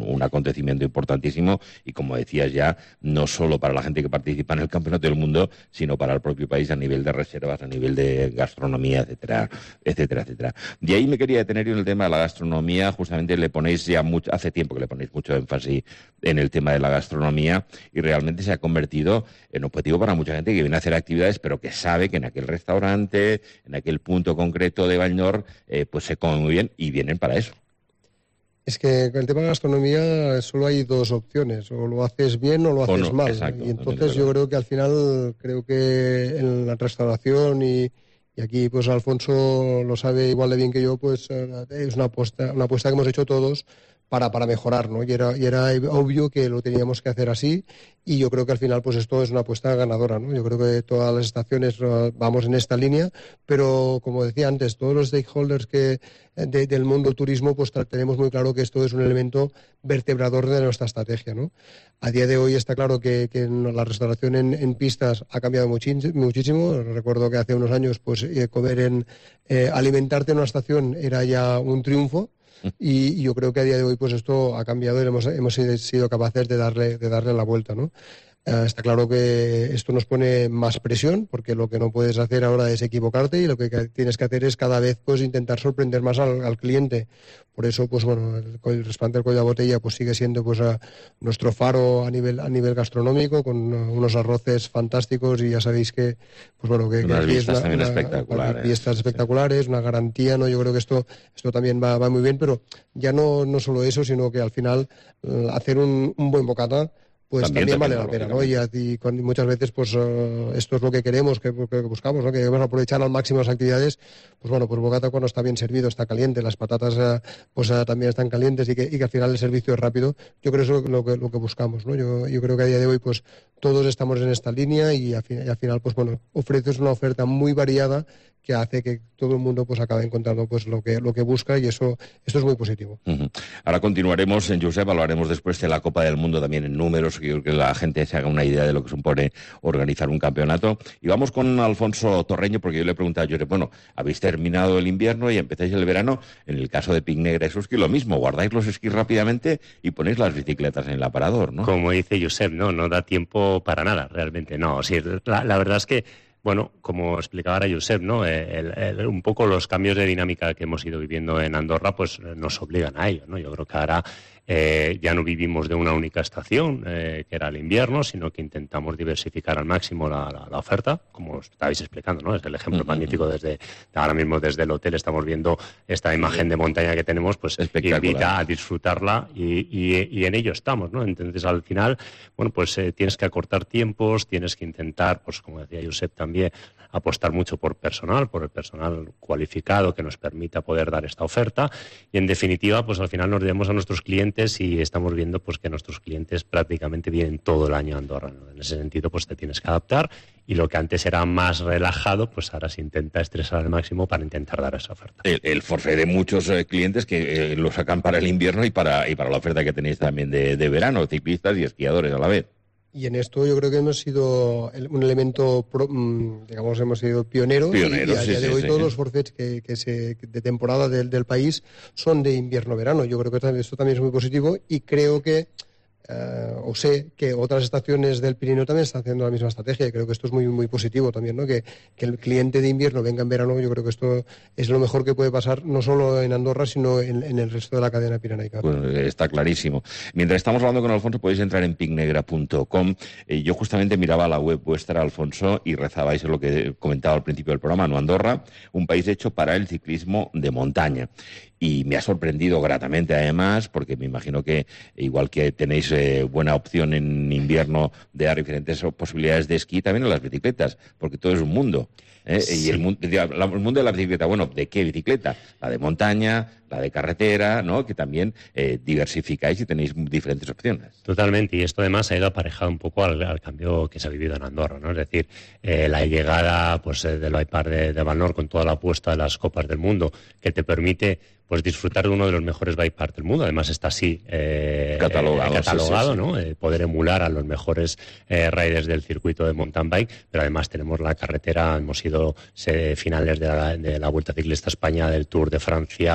un acontecimiento importantísimo y, como decías ya, no solo para la gente que participa en el Campeonato del Mundo, sino para el propio país a nivel de reservas, a nivel de gastronomía, etcétera, etcétera, etcétera. De ahí me quería detener en el tema de la gastronomía. Justamente le ponéis ya mucho, hace tiempo que le ponéis mucho énfasis en el tema de la gastronomía y realmente se ha convertido en objetivo para mucha gente que viene a hacer actividades, pero que sabe que en aquel restaurante, en aquel punto concreto de Vallnor, eh, pues se come muy bien y vienen para eso. Es que con el tema de gastronomía solo hay dos opciones, o lo haces bien o lo haces o no, mal. Exacto, y entonces yo creo que al final, creo que en la restauración y, y aquí pues Alfonso lo sabe igual de bien que yo, pues es una apuesta, una apuesta que hemos hecho todos para, para mejorar, ¿no? Y era, y era obvio que lo teníamos que hacer así y yo creo que al final pues esto es una apuesta ganadora, ¿no? Yo creo que todas las estaciones uh, vamos en esta línea, pero como decía antes, todos los stakeholders que de, del mundo del turismo pues tenemos muy claro que esto es un elemento vertebrador de nuestra estrategia, ¿no? A día de hoy está claro que, que la restauración en, en pistas ha cambiado muchísimo. Recuerdo que hace unos años pues eh, comer en eh, alimentarte en una estación era ya un triunfo. Y yo creo que a día de hoy pues esto ha cambiado y hemos, hemos sido capaces de darle, de darle la vuelta, ¿no? Uh, está claro que esto nos pone más presión porque lo que no puedes hacer ahora es equivocarte y lo que tienes que hacer es cada vez pues intentar sorprender más al, al cliente. Por eso pues bueno, el, el restaurante del Coll de Botella pues sigue siendo pues a, nuestro faro a nivel a nivel gastronómico con uh, unos arroces fantásticos y ya sabéis que pues bueno que, que aquí es una, también una, espectaculares. Una, fiestas espectaculares, sí. Una garantía, ¿no? Yo creo que esto esto también va, va muy bien, pero ya no no solo eso, sino que al final uh, hacer un, un buen bocata pues también, también vale la pena, ¿no? Y, y con, muchas veces, pues uh, esto es lo que queremos, que, que buscamos, ¿no? Que debemos aprovechar al máximo las actividades. Pues bueno, pues bocata cuando está bien servido, está caliente, las patatas uh, pues uh, también están calientes y que, y que al final el servicio es rápido. Yo creo que eso es lo que, lo que buscamos, ¿no? Yo, yo creo que a día de hoy, pues todos estamos en esta línea y, a, y al final, pues bueno, ofreces una oferta muy variada que hace que todo el mundo pues acabe encontrando pues lo que lo que busca y eso esto es muy positivo. Uh-huh. Ahora continuaremos, en Josep, hablaremos después de la Copa del Mundo también en números, que, que la gente se haga una idea de lo que supone organizar un campeonato. Y vamos con Alfonso Torreño, porque yo le preguntaba a Josep, bueno, habéis terminado el invierno y empezáis el verano. En el caso de Pic Negra y Susky, lo mismo, guardáis los esquís rápidamente y ponéis las bicicletas en el aparador, ¿no? Como dice Josep, no, no da tiempo para nada, realmente, no. O sea, la, la verdad es que bueno, como explicaba ahora Josep, ¿no? El, el, un poco los cambios de dinámica que hemos ido viviendo en Andorra, pues nos obligan a ello, ¿no? Yo creo que ahora eh, ya no vivimos de una única estación, eh, que era el invierno, sino que intentamos diversificar al máximo la, la, la oferta, como os estabais explicando, ¿no? Es el ejemplo uh-huh. magnífico desde ahora mismo desde el hotel estamos viendo esta imagen de montaña que tenemos, pues invita a disfrutarla y, y, y en ello estamos, ¿no? Entonces al final, bueno, pues eh, tienes que acortar tiempos, tienes que intentar, pues como decía Josep también, apostar mucho por personal, por el personal cualificado que nos permita poder dar esta oferta y en definitiva pues al final nos debemos a nuestros clientes y estamos viendo pues que nuestros clientes prácticamente vienen todo el año a Andorra, ¿no? En ese sentido pues te tienes que adaptar y lo que antes era más relajado pues ahora se intenta estresar al máximo para intentar dar esa oferta. El, el forfait de muchos eh, clientes que eh, lo sacan para el invierno y para, y para la oferta que tenéis también de, de verano, ciclistas y esquiadores a la vez. Y en esto yo creo que hemos sido un elemento, pro, digamos, hemos sido pioneros. Pioneros, y a sí, día de sí, hoy sí. todos los forfaits que, que se, de temporada del, del país son de invierno-verano. Yo creo que esto también es muy positivo y creo que, uh, o sé que otras estaciones del Pirineo también están haciendo la misma estrategia y creo que esto es muy muy positivo también, ¿no? Que, que el cliente de invierno venga en verano, yo creo que esto es lo mejor que puede pasar no solo en Andorra, sino en, en el resto de la cadena pirenaica. Bueno, está clarísimo. Mientras estamos hablando con Alfonso, podéis entrar en pic negra punto com. Eh, yo justamente miraba la web vuestra, Alfonso, y rezabais en lo que comentaba al principio del programa, ¿no? Andorra, un país hecho para el ciclismo de montaña. Y me ha sorprendido gratamente, además, porque me imagino que, igual que tenéis eh, buena opción en invierno de dar diferentes posibilidades de esquí, también en las bicicletas, porque todo es un mundo. ¿eh? Sí. Y el mundo, el mundo de la bicicleta, bueno, ¿de qué bicicleta? La de montaña, la de carretera, ¿no? Que también eh, diversificáis y tenéis diferentes opciones. Totalmente, y esto además ha ido aparejado un poco al, al cambio que se ha vivido en Andorra, ¿no? Es decir, eh, la llegada pues eh, del Bikepark de, de Vallnor con toda la apuesta de las Copas del Mundo, que te permite pues disfrutar de uno de los mejores bikeparks del mundo. Además está así eh, catalogado, eh, catalogado sí, sí, sí. ¿no? Eh, poder emular a los mejores eh, riders del circuito de mountain bike, pero además tenemos la carretera, hemos sido eh, finales de la, de la Vuelta Ciclista España, del Tour de Francia, eh,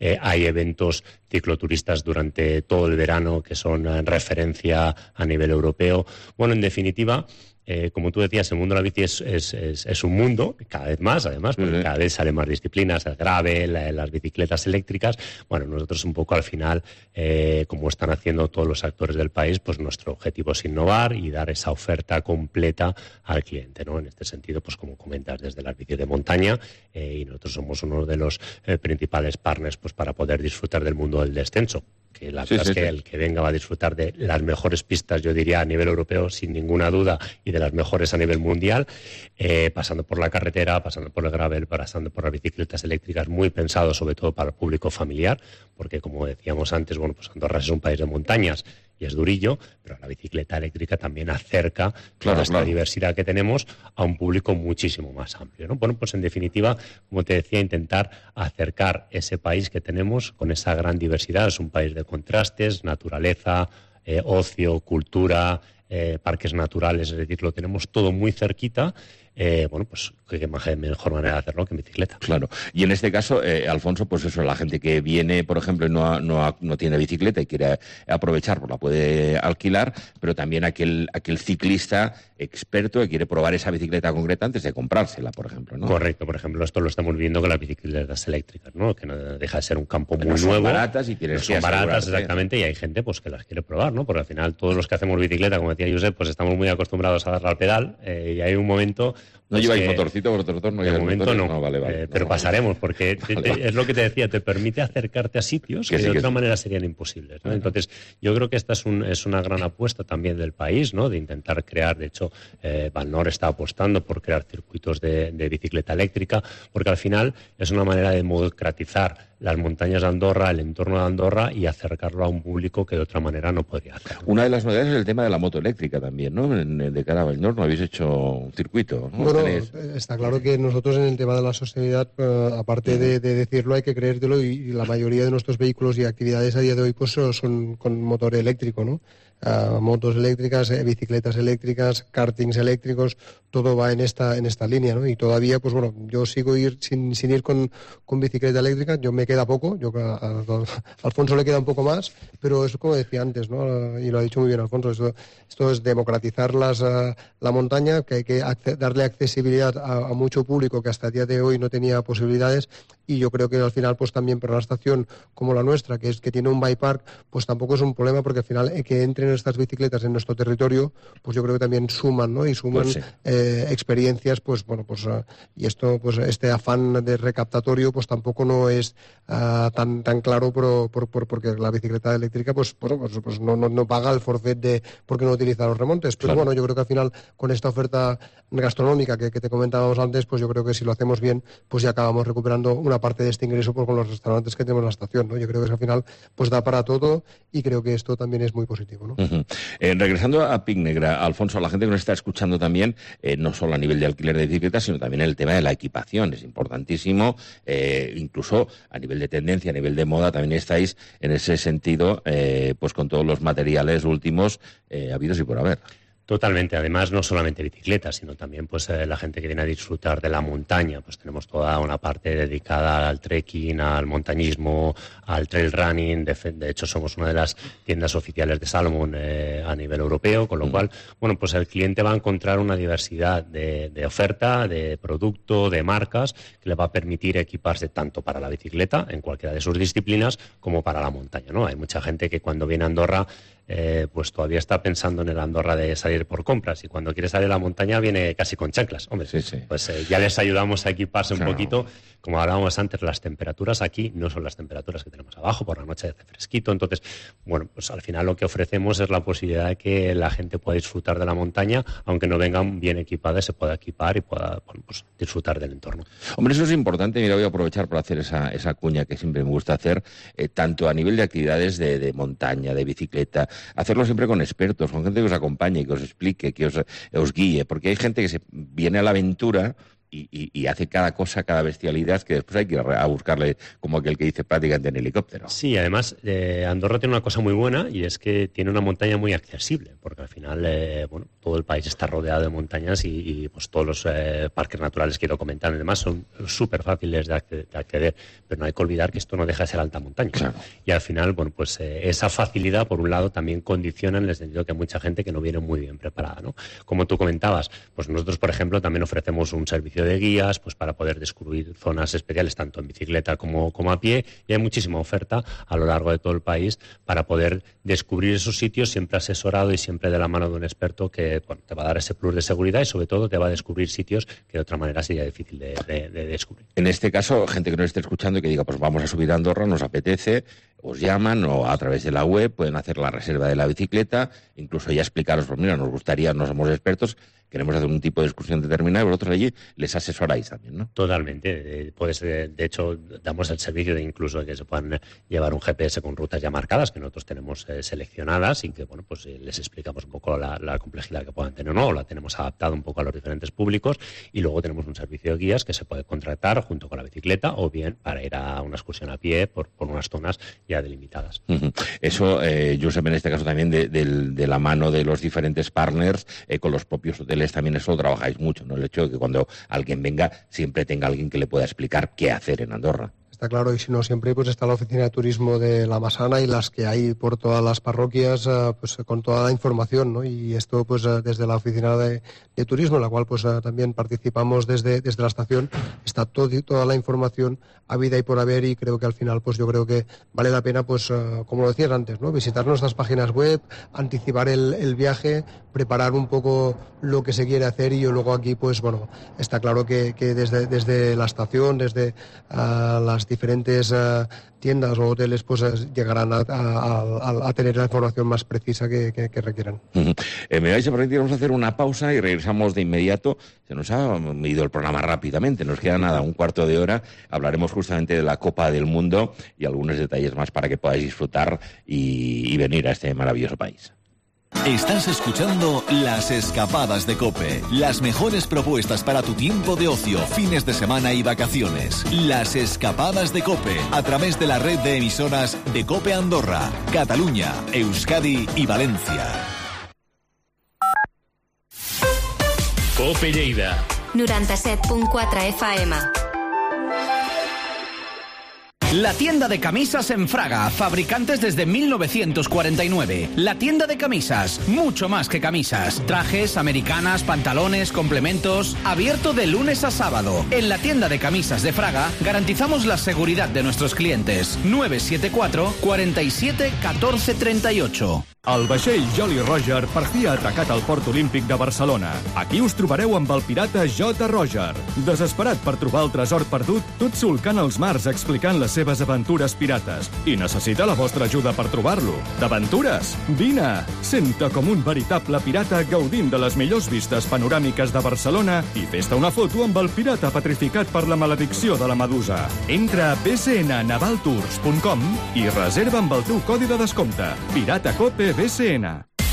Eh, hay eventos cicloturistas durante todo el verano que son en referencia a nivel europeo. Bueno, en definitiva, Eh, como tú decías, el mundo de la bici es, es, es, es un mundo, cada vez más, además, porque uh-huh. cada vez salen más disciplinas, el gravel, la, las bicicletas eléctricas. Bueno, nosotros un poco al final, eh, como están haciendo todos los actores del país, pues nuestro objetivo es innovar y dar esa oferta completa al cliente, ¿no? En este sentido, pues como comentas, desde las bicis de montaña, eh, y nosotros somos uno de los eh, principales partners pues para poder disfrutar del mundo del descenso. Que la sí, verdad sí, es que sí. el que venga va a disfrutar de las mejores pistas, yo diría, a nivel europeo, sin ninguna duda, y de las mejores a nivel mundial, eh, pasando por la carretera, pasando por el gravel, pasando por las bicicletas eléctricas, muy pensado sobre todo para el público familiar, porque como decíamos antes, bueno, pues Andorra es un país de montañas y es durillo, pero la bicicleta eléctrica también acerca claro, toda esta claro. diversidad que tenemos a un público muchísimo más amplio, ¿no? Bueno, pues en definitiva, como te decía, intentar acercar ese país que tenemos con esa gran diversidad. Es un país de contrastes, naturaleza, eh, ocio, cultura, eh, parques naturales, es decir, lo tenemos todo muy cerquita. Eh, bueno, pues qué mejor manera de hacerlo que en bicicleta. Claro. Y en este caso, eh, Alfonso, pues eso, la gente que viene, por ejemplo, y no, ha, no, ha, no tiene bicicleta y quiere aprovechar, pues la puede alquilar, pero también aquel, aquel ciclista experto que quiere probar esa bicicleta concreta antes de comprársela, por ejemplo, ¿no? Correcto. Por ejemplo, esto lo estamos viendo con las bicicletas eléctricas, ¿no? Que no deja de ser un campo muy no son nuevo. baratas y tienes no que son baratas, asegurarte. exactamente, y hay gente pues que las quiere probar, ¿no? Porque al final todos los que hacemos bicicleta, como decía Josep, pues estamos muy acostumbrados a darle al pedal, eh, y hay un momento... No pues lleváis que, motorcito, vosotros no de lleváis momento motores? no, no vale, vale, eh, no, pero no, pasaremos, porque te, vale, te, vale. es lo que te decía, te permite acercarte a sitios que, Que sí, de que otra sí. manera serían imposibles, ¿no? Entonces, yo creo que esta es, un, es una gran apuesta también del país, ¿no? De intentar crear, de hecho, eh, Valnor está apostando por crear circuitos de, de bicicleta eléctrica, porque al final es una manera de democratizar las montañas de Andorra, el entorno de Andorra, y acercarlo a un público que de otra manera no podría hacerlo. Una de las novedades es el tema de la moto eléctrica también, ¿no? En, de cara a Valnor no habéis hecho un circuito, ¿no? Bueno, Tenéis... está claro que nosotros en el tema de la sostenibilidad, eh, aparte de, de decirlo, hay que creértelo, y, y la mayoría de nuestros vehículos y actividades a día de hoy pues son con motor eléctrico, ¿no? Uh, motos eléctricas, eh, bicicletas eléctricas, kartings eléctricos, todo va en esta en esta línea, ¿no? Y todavía, pues bueno, yo sigo ir sin, sin ir con, con bicicleta eléctrica, yo me queda poco, yo a, a, a Alfonso le queda un poco más, pero es como decía antes, ¿no? Y lo ha dicho muy bien Alfonso, esto, esto es democratizar las, uh, la montaña, que hay que acce- darle accesibilidad a, a mucho público que hasta el día de hoy no tenía posibilidades, y yo creo que al final, pues también para una estación como la nuestra, que es que tiene un bike park, pues tampoco es un problema, porque al final eh, que entren estas bicicletas en nuestro territorio, pues yo creo que también suman, ¿no? Y suman Pues sí. eh, experiencias, pues bueno, pues uh, y esto, pues este afán de recaptatorio, pues tampoco no es uh, tan tan claro, por, por, por, porque la bicicleta eléctrica, pues, bueno, pues, pues no, no, no paga el forfait de porque no utiliza los remontes. Pero Claro. bueno, yo creo que al final, con esta oferta gastronómica que, que te comentábamos antes, pues yo creo que si lo hacemos bien, pues ya acabamos recuperando una parte de este ingreso por, con los restaurantes que tenemos en la estación, ¿no? Yo creo que al final, pues da para todo, y creo que esto también es muy positivo, ¿no? Uh-huh. Eh, regresando a Pic Negra, Alfonso, a la gente que nos está escuchando también, eh, no solo a nivel de alquiler de bicicletas, sino también el tema de la equipación, es importantísimo, eh, incluso a nivel de tendencia, a nivel de moda, también estáis en ese sentido, eh, pues con todos los materiales últimos eh, habidos y por haber. Totalmente. Además, no solamente bicicletas, sino también pues eh, la gente que viene a disfrutar de la montaña. Pues tenemos toda una parte dedicada al trekking, al montañismo, al trail running. De, de hecho, somos una de las tiendas oficiales de Salomon eh, a nivel europeo, con lo mm. cual, bueno, pues el cliente va a encontrar una diversidad de, de oferta, de producto, de marcas, que le va a permitir equiparse tanto para la bicicleta, en cualquiera de sus disciplinas, como para la montaña, ¿no? Hay mucha gente que cuando viene a Andorra, Eh, pues todavía está pensando en el Andorra de salir por compras, y cuando quiere salir a la montaña viene casi con chanclas. Hombre, sí, sí. pues eh, ya les ayudamos a equiparse un claro. poquito. Como hablábamos antes, las temperaturas aquí no son las temperaturas que tenemos abajo, por la noche hace fresquito. Entonces, bueno, pues al final lo que ofrecemos es la posibilidad de que la gente pueda disfrutar de la montaña, aunque no vengan bien equipadas, se pueda equipar y pueda, bueno, pues, disfrutar del entorno. Hombre, eso es importante. Mira, voy a aprovechar para hacer esa, esa cuña que siempre me gusta hacer, eh, tanto a nivel de actividades de, de montaña, de bicicleta, hacerlo siempre con expertos, con gente que os acompañe, que os explique, que os, os guíe, porque hay gente que se viene a la aventura y, y, y hace cada cosa, cada bestialidad que después hay que ir a buscarle, como aquel que dice, prácticamente en helicóptero. Sí, además eh, Andorra tiene una cosa muy buena y es que tiene una montaña muy accesible, porque al final eh, bueno, todo el país está rodeado de montañas y, y pues todos los eh, parques naturales que he ido comentando y demás son súper fáciles de, acceder, de acceder, pero no hay que olvidar que esto no deja de ser alta montaña. Claro. Y al final, bueno, pues eh, esa facilidad, por un lado, también condiciona en el sentido que hay mucha gente que no viene muy bien preparada, ¿no? Como tú comentabas, pues nosotros, por ejemplo, también ofrecemos un servicio de guías pues para poder descubrir zonas especiales tanto en bicicleta como, como a pie, y hay muchísima oferta a lo largo de todo el país para poder descubrir esos sitios siempre asesorado y siempre de la mano de un experto que bueno, te va a dar ese plus de seguridad y sobre todo te va a descubrir sitios que de otra manera sería difícil de, de, de descubrir. En este caso, gente que nos esté escuchando y que diga, pues vamos a subir a Andorra, nos apetece, os llaman o a través de la web pueden hacer la reserva de la bicicleta, incluso ya explicaros, pues mira, nos gustaría, no somos expertos, queremos hacer un tipo de excursión determinada y vosotros allí les asesoráis también, ¿no? Totalmente. Pues, de hecho, damos el servicio de incluso que se puedan llevar un G P S con rutas ya marcadas, que nosotros tenemos eh, seleccionadas y que, bueno, pues eh, les explicamos un poco la, la complejidad que puedan tener o no, o la tenemos adaptada un poco a los diferentes públicos, y luego tenemos un servicio de guías que se puede contratar junto con la bicicleta o bien para ir a una excursión a pie por, por unas zonas ya delimitadas. Uh-huh. Eso, eh, Josep, en este caso también de, de, de la mano de los diferentes partners, eh, con los propios hoteles también eso lo trabajáis mucho, ¿no? El hecho de que cuando alguien venga siempre tenga alguien que le pueda explicar qué hacer en Andorra. Está claro, y si no, siempre pues está la oficina de turismo de La Massana y las que hay por todas las parroquias, pues con toda la información, ¿no? Y esto pues desde la oficina de, de turismo, en la cual pues también participamos desde, desde la estación, está todo, toda la información habida y por haber, y creo que al final pues yo creo que vale la pena, pues como lo decías antes, ¿no? Visitar nuestras páginas web, anticipar el, el viaje, preparar un poco lo que se quiere hacer, y yo luego aquí pues bueno, está claro que, que desde, desde la estación, desde uh, las diferentes uh, tiendas o hoteles pues uh, llegarán a, a, a, a tener la información más precisa que, que, que requieran. Uh-huh. Eh, me vais a permitir, vamos a hacer una pausa y regresamos de inmediato. Se nos ha ido el programa rápidamente, nos queda nada, un cuarto de hora. Hablaremos justamente de la Copa del Mundo y algunos detalles más para que podáis disfrutar y, y venir a este maravilloso país. Estás escuchando Las Escapadas de COPE, las mejores propuestas para tu tiempo de ocio, fines de semana y vacaciones. Las Escapadas de COPE, a través de la red de emisoras de COPE Andorra, Cataluña, Euskadi y Valencia. COPE Lleida. noranta-set punt quatre F M. La tienda de camisas en Fraga, fabricantes desde mil novecientos cuarenta y nueve. La tienda de camisas, mucho más que camisas. Trajes, americanas, pantalones, complementos. Abierto de lunes a sábado. En la tienda de camisas de Fraga garantizamos la seguridad de nuestros clientes. nueve siete cuatro, cuatro siete, uno cuatro tres ocho. El vaixell Jolly Roger per fi ha atracat al Port Olímpic de Barcelona. Aquí us trobareu amb el pirata J. Roger. Desesperat per trobar el tresor perdut, tot solcant els mars explicant les seves aventures pirates. I necessita la vostra ajuda per trobar-lo. D'aventures? Vine! Senta com un veritable pirata gaudint de les millors vistes panoràmiques de Barcelona i fes-te una foto amb el pirata petrificat per la maledicció de la medusa. Entra a b c n naval tours punt com i reserva amb el teu codi de descompte. Pirata Cope B C N.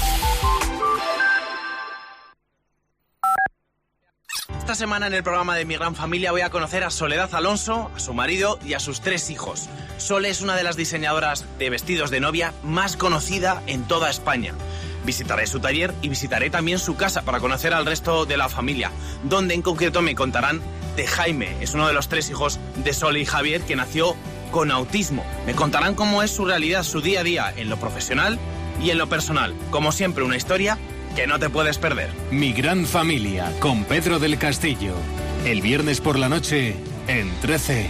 Esta semana en el programa de Mi Gran Familia voy a conocer a Soledad Alonso, a su marido y a sus tres hijos. Sole es una de las diseñadoras de vestidos de novia más conocida en toda España. Visitaré su taller y visitaré también su casa para conocer al resto de la familia, donde en concreto me contarán de Jaime. Es uno de los tres hijos de Sole y Javier, que nació con autismo. Me contarán cómo es su realidad, su día a día en lo profesional y en lo personal. Como siempre, una historia que no te puedes perder. Mi Gran Familia, con Pedro del Castillo. El viernes por la noche, en trece.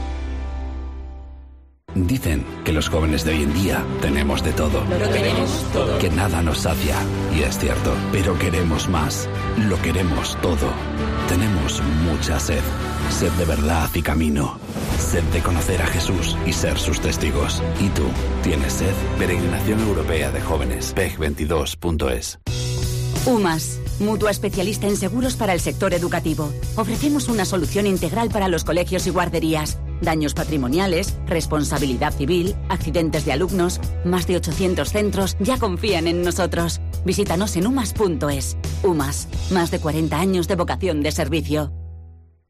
Dicen que los jóvenes de hoy en día tenemos de todo. Lo tenemos todo. Que nada nos sacia. Y es cierto. Pero queremos más. Lo queremos todo. Tenemos mucha sed. Sed de verdad y camino. Sed de conocer a Jesús y ser sus testigos. ¿Y tú? ¿Tienes sed? Peregrinación Europea de Jóvenes. P E G veintidós punto es. UMAS, mutua especialista en seguros para el sector educativo. Ofrecemos una solución integral para los colegios y guarderías. Daños patrimoniales, responsabilidad civil, accidentes de alumnos. Más de ochocientos centros ya confían en nosotros. Visítanos en umas punto es. UMAS, más de cuarenta años de vocación de servicio.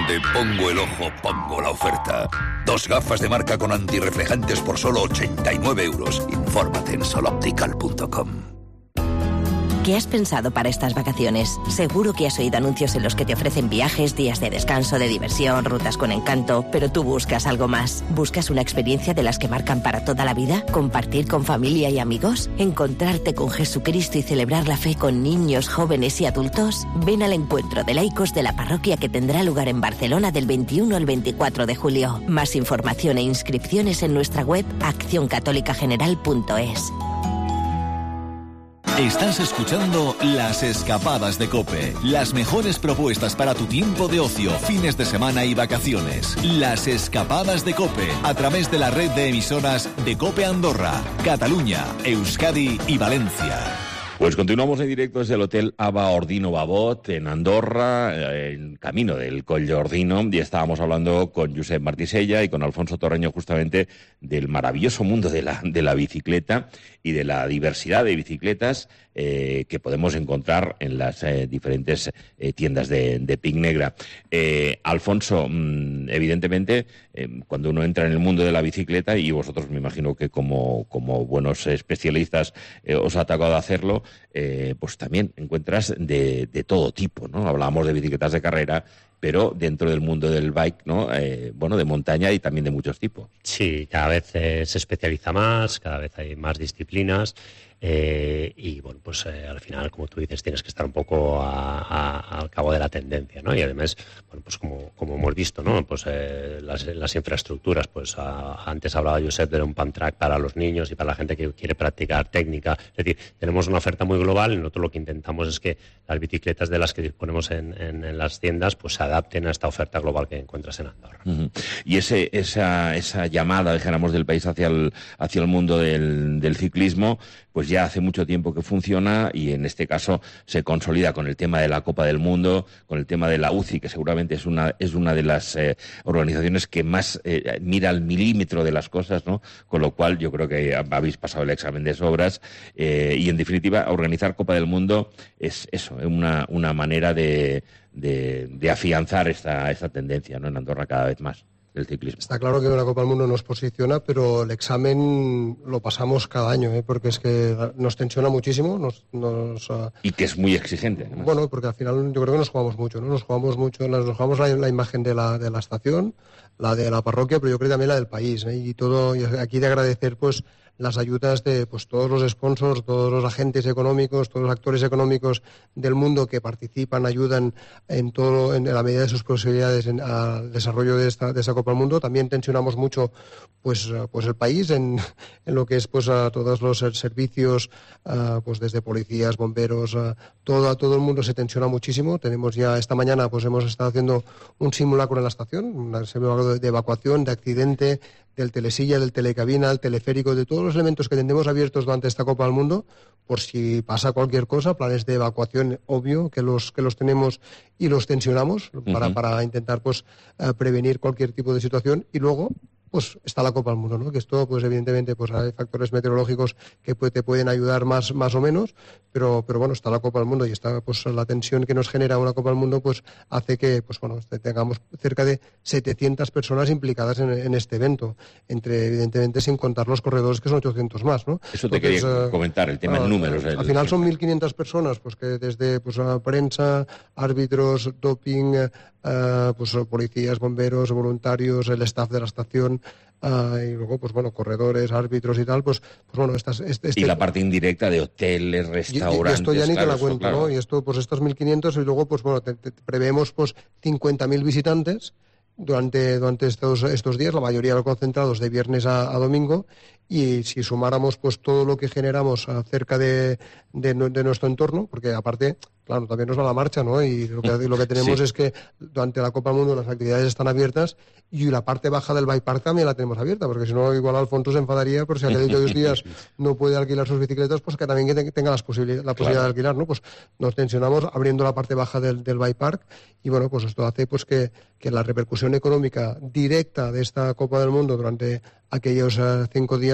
Donde pongo el ojo, pongo la oferta. Dos gafas de marca con antirreflejantes por solo ochenta y nueve euros. Infórmate en soloptical punto com. ¿Qué has pensado para estas vacaciones? Seguro que has oído anuncios en los que te ofrecen viajes, días de descanso, de diversión, rutas con encanto, pero tú buscas algo más. ¿Buscas una experiencia de las que marcan para toda la vida? ¿Compartir con familia y amigos? ¿Encontrarte con Jesucristo y celebrar la fe con niños, jóvenes y adultos? Ven al encuentro de laicos de la parroquia que tendrá lugar en Barcelona del veintiuno al veinticuatro de julio. Más información e inscripciones en nuestra web acción católica general punto es. Estás escuchando Las Escapadas de COPE. Las mejores propuestas para tu tiempo de ocio, fines de semana y vacaciones. Las Escapadas de COPE, a través de la red de emisoras de COPE Andorra, Cataluña, Euskadi y Valencia. Pues continuamos en directo desde el Hotel Aba Ordino Babot, en Andorra, en camino del Coll d'Ordino, y estábamos hablando con Josep Martisella y con Alfonso Torreño justamente del maravilloso mundo de la, de la bicicleta y de la diversidad de bicicletas eh, que podemos encontrar en las eh, diferentes eh, tiendas de, de Pic Negra. Eh, Alfonso, mmm, evidentemente, eh, cuando uno entra en el mundo de la bicicleta, y vosotros me imagino que como, como buenos especialistas eh, os ha tocado hacerlo, eh, pues también encuentras de, de todo tipo, ¿no? Hablábamos de bicicletas de carrera, pero dentro del mundo del bike, ¿no? Eh, bueno, de montaña y también de muchos tipos. Sí, cada vez eh, se especializa más, cada vez hay más disciplinas. Eh, y bueno, pues eh, al final, como tú dices, tienes que estar un poco a, a, al cabo de la tendencia, ¿no? Y además, bueno, pues como, como hemos visto, ¿no? Pues eh, las, las infraestructuras, pues a, antes hablaba Josep de un pump track para los niños y para la gente que quiere practicar técnica. Es decir, tenemos una oferta muy global y nosotros lo que intentamos es que las bicicletas de las que disponemos en, en, en las tiendas pues se adapten a esta oferta global que encuentras en Andorra. Uh-huh. Y ese, esa, esa llamada, dijéramos, del país hacia el, hacia el mundo del, del ciclismo, pues ya hace mucho tiempo que funciona y en este caso se consolida con el tema de la Copa del Mundo, con el tema de la U C I, que seguramente es una es una de las eh, organizaciones que más eh, mira al milímetro de las cosas, ¿no? Con lo cual yo creo que habéis pasado el examen de sobras eh, y en definitiva organizar Copa del Mundo es eso, es una, una manera de, de, de afianzar esta, esta tendencia, ¿no? En Andorra cada vez más. El ciclismo. Está claro que una Copa del Mundo nos posiciona, pero el examen lo pasamos cada año, ¿eh? Porque es que nos tensiona muchísimo. Nos, nos, uh... Y que es muy exigente. ¿No? Bueno, porque al final yo creo que nos jugamos mucho, ¿no? Nos jugamos mucho, nos jugamos la, la imagen de la, de la estación, la de la parroquia, pero yo creo también la del país, ¿eh? Y todo, y aquí de agradecer, pues, las ayudas de pues todos los sponsors, todos los agentes económicos, todos los actores económicos del mundo que participan, ayudan en todo, en la medida de sus posibilidades en, al desarrollo de esta, de esta Copa del Mundo. También tensionamos mucho pues, pues el país en, en lo que es pues a todos los servicios, uh, pues desde policías, bomberos, uh, todo, a todo el mundo se tensiona muchísimo. Tenemos ya esta mañana pues hemos estado haciendo un simulacro en la estación, un simulacro de, de evacuación, de accidente, del telesilla, del telecabina, del teleférico, de todos los elementos que tendremos abiertos durante esta Copa del Mundo, por si pasa cualquier cosa, planes de evacuación, obvio, que los que los tenemos y los tensionamos para, uh-huh. para intentar pues uh, prevenir cualquier tipo de situación. Y luego pues está la Copa del Mundo, ¿no? Que esto, pues evidentemente, pues hay factores meteorológicos que pues, te pueden ayudar más, más o menos, pero, pero bueno, está la Copa del Mundo y está, pues la tensión que nos genera una Copa del Mundo, pues hace que, pues bueno, tengamos cerca de setecientas personas implicadas en, en este evento, entre, evidentemente, sin contar los corredores, que son ochocientos más, ¿no? Eso te Entonces, quería uh, comentar, el tema uh, en números. Al el... final son mil quinientas personas, pues que desde, pues, uh, prensa, árbitros, doping, uh, pues policías, bomberos, voluntarios, el staff de la estación, Uh, y luego, pues bueno, corredores, árbitros y tal, pues, pues bueno, estas, este, este... Y la parte indirecta de hoteles, restaurantes... Y, y esto ya ni claro, te la cuento, claro. ¿no? Y esto, pues estos mil quinientos y luego, pues bueno, te, te prevemos pues cincuenta mil visitantes durante, durante estos, estos días, la mayoría lo concentrados de viernes a, a domingo, y si sumáramos pues todo lo que generamos acerca de, de, de nuestro entorno, porque aparte, claro, también nos va la marcha, ¿no? Y lo que, lo que tenemos sí. es que durante la Copa del Mundo las actividades están abiertas y la parte baja del bike park también la tenemos abierta, porque si no, igual Alfonso se enfadaría, por si aquellos días no puede alquilar sus bicicletas, pues que también que tenga las posibilidad, la posibilidad claro. de alquilar, ¿no? Pues nos tensionamos abriendo la parte baja del, del bike park y bueno, pues esto hace pues que, que la repercusión económica directa de esta Copa del Mundo durante aquellos uh, cinco días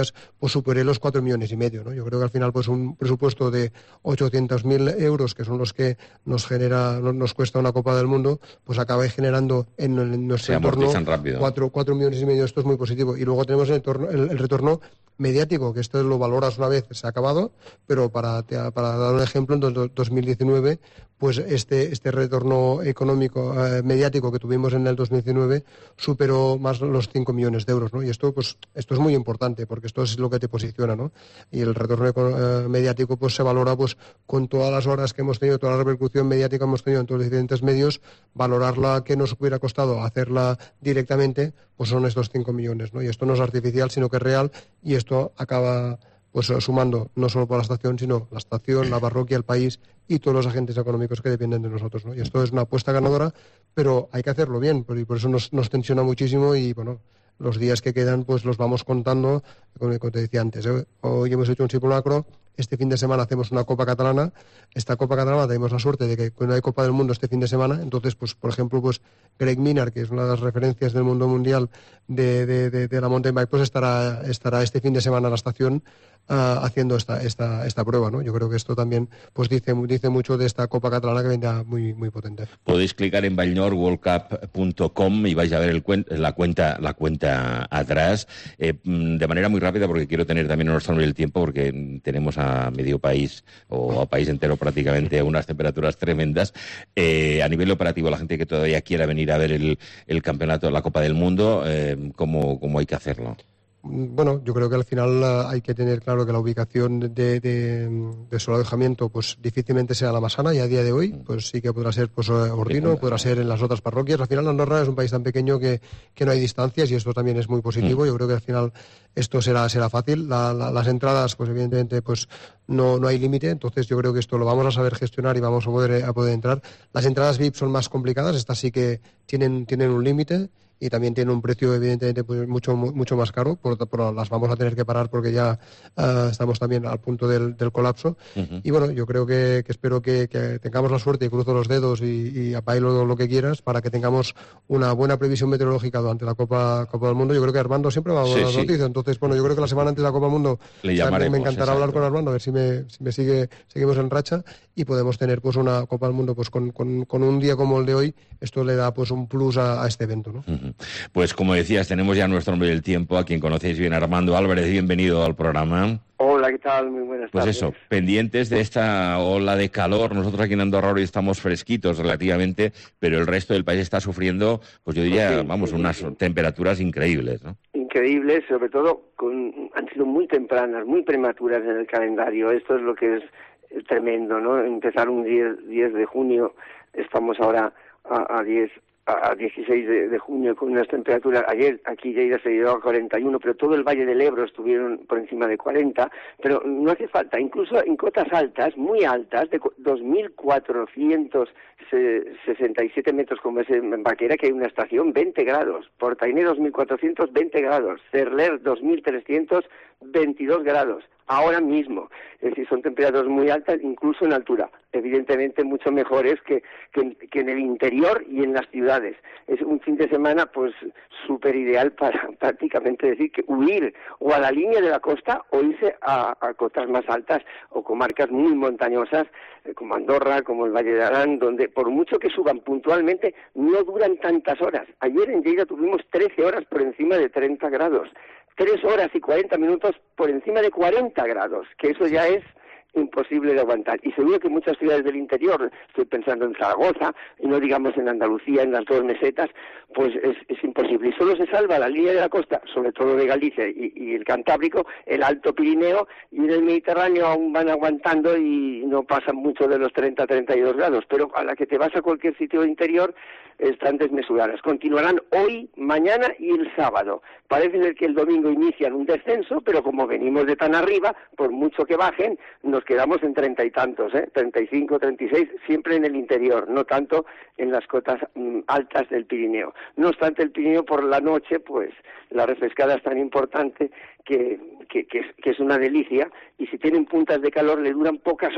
días pues superé los cuatro millones y medio, ¿no? Yo creo que al final pues un presupuesto de ochocientos mil euros, que son los que nos genera, nos cuesta una Copa del Mundo, pues acaba generando en, en nuestro entorno cuatro, cuatro millones y medio. Esto es muy positivo. Y luego tenemos el, entorno, el, el retorno mediático, que esto lo valoras una vez se ha acabado, pero para, para dar un ejemplo, en dos mil diecinueve, pues este, este retorno económico eh, mediático que tuvimos en el dos mil diecinueve superó más los cinco millones de euros, ¿no? Y esto, pues, esto es muy importante, porque esto es lo que te posiciona, ¿no? Y el retorno eh, mediático pues se valora pues con todas las horas que hemos tenido, toda la repercusión mediática que hemos tenido en todos los diferentes medios, valorarla que nos hubiera costado hacerla directamente, pues son estos cinco millones, ¿no? Y esto no es artificial, sino que es real, y esto acaba pues sumando no solo por la estación, sino la estación, la parroquia, el país y todos los agentes económicos que dependen de nosotros, ¿no? Y esto es una apuesta ganadora, pero hay que hacerlo bien, y por eso nos, nos tensiona muchísimo y, bueno, los días que quedan pues los vamos contando, como te decía antes, ¿eh? Hoy hemos hecho un simulacro, este fin de semana hacemos una Copa Catalana, esta Copa Catalana tenemos la suerte de que no hay Copa del Mundo este fin de semana, entonces, pues por ejemplo, pues Greg Minard, que es una de las referencias del mundo mundial de, de, de, de la mountain bike, pues estará, estará este fin de semana en la estación uh, haciendo esta, esta, esta prueba, ¿no? Yo creo que esto también pues dice, dice mucho de esta Copa Catalana que vendrá muy, muy potente. Podéis clicar en vallnor world cup punto com y vais a ver el cuen la cuenta la cuenta atrás, eh, de manera muy rápida, porque quiero tener también en nuestro el tiempo, porque tenemos a a medio país o a país entero prácticamente a unas temperaturas tremendas. Eh, a nivel operativo, la gente que todavía quiera venir a ver el, el campeonato, la Copa del Mundo, eh, ¿cómo, cómo hay que hacerlo? Bueno, yo creo que al final uh, hay que tener claro que la ubicación de, de, de su alojamiento pues difícilmente sea la más sana, y a día de hoy pues sí que podrá ser pues Ordino, podrá ser en las otras parroquias. Al final Andorra es un país tan pequeño que, que no hay distancias, y esto también es muy positivo. Yo creo que al final esto será será fácil. La, la, las entradas pues evidentemente pues no, no hay límite, entonces yo creo que esto lo vamos a saber gestionar y vamos a poder, a poder entrar. Las entradas V I P son más complicadas, estas sí que tienen, tienen un límite, y también tiene un precio evidentemente pues mucho mucho más caro, por, por, las vamos a tener que parar porque ya uh, estamos también al punto del, del colapso. Uh-huh. Y bueno, yo creo que, que espero que, que tengamos la suerte, y cruzo los dedos y, y apailo lo que quieras para que tengamos una buena previsión meteorológica durante la Copa Copa del Mundo. Yo creo que Armando siempre va a dar sí, las sí. noticias, entonces bueno, yo creo que la semana antes de la Copa del Mundo le llamaremos, me encantará exacto. hablar con Armando, a ver si me, si me sigue seguimos en racha y podemos tener pues una Copa del Mundo pues con, con, con un día como el de hoy. Esto le da pues un plus a, a este evento, ¿no? Uh-huh. Pues como decías, tenemos ya nuestro hombre del tiempo, a quien conocéis bien, Armando Álvarez. Bienvenido al programa. Hola, ¿qué tal? Muy buenas pues tardes. Pues eso, pendientes de esta ola de calor. Nosotros aquí en Andorra hoy estamos fresquitos relativamente, pero el resto del país está sufriendo, pues yo diría, pues sí, vamos, sí, unas sí. temperaturas increíbles, ¿no? Increíbles, sobre todo con, han sido muy tempranas, muy prematuras en el calendario. Esto es lo que es tremendo, ¿no? Empezar un diez de junio, estamos ahora a, a diez a dieciséis de junio con unas temperaturas. Ayer aquí Lleida se llegó a cuarenta y uno, pero todo el Valle del Ebro estuvieron por encima de cuarenta, pero no hace falta, incluso en cotas altas, muy altas, de dos mil cuatrocientos sesenta y siete metros, como es en Baquera, que hay una estación, veinte grados, Portainé dos mil cuatrocientos veinte grados, Cerler dos mil trescientos veintidós grados, ahora mismo. Es decir, son temperaturas muy altas, incluso en altura. Evidentemente mucho mejores que, que, que en el interior y en las ciudades. Es un fin de semana pues súper ideal para prácticamente decir que huir o a la línea de la costa o irse a, a cotas más altas o comarcas muy montañosas eh, como Andorra, como el Valle de Arán, donde por mucho que suban puntualmente no duran tantas horas. Ayer en Lleida tuvimos trece horas por encima de treinta grados. Tres horas y cuarenta minutos por encima de cuarenta grados, que eso ya es imposible de aguantar. Y seguro que muchas ciudades del interior, estoy pensando en Zaragoza, y no digamos en Andalucía, en las dos mesetas, pues es, es imposible. Y solo se salva la línea de la costa, sobre todo de Galicia y, y el Cantábrico, el Alto Pirineo, y en el Mediterráneo aún van aguantando y no pasan mucho de los treinta a treinta y dos grados. Pero a la que te vas a cualquier sitio interior, están desmesuradas. Continuarán hoy, mañana y el sábado. Parece ser que el domingo inician un descenso, pero como venimos de tan arriba, por mucho que bajen, nos quedamos en treinta y tantos, ¿eh? treinta y cinco, treinta y seis, siempre en el interior, no tanto en las cotas mm, altas del Pirineo. No obstante, el Pirineo por la noche, pues la refrescada es tan importante que, que, que, es, que es una delicia, y si tienen puntas de calor le duran pocas horas.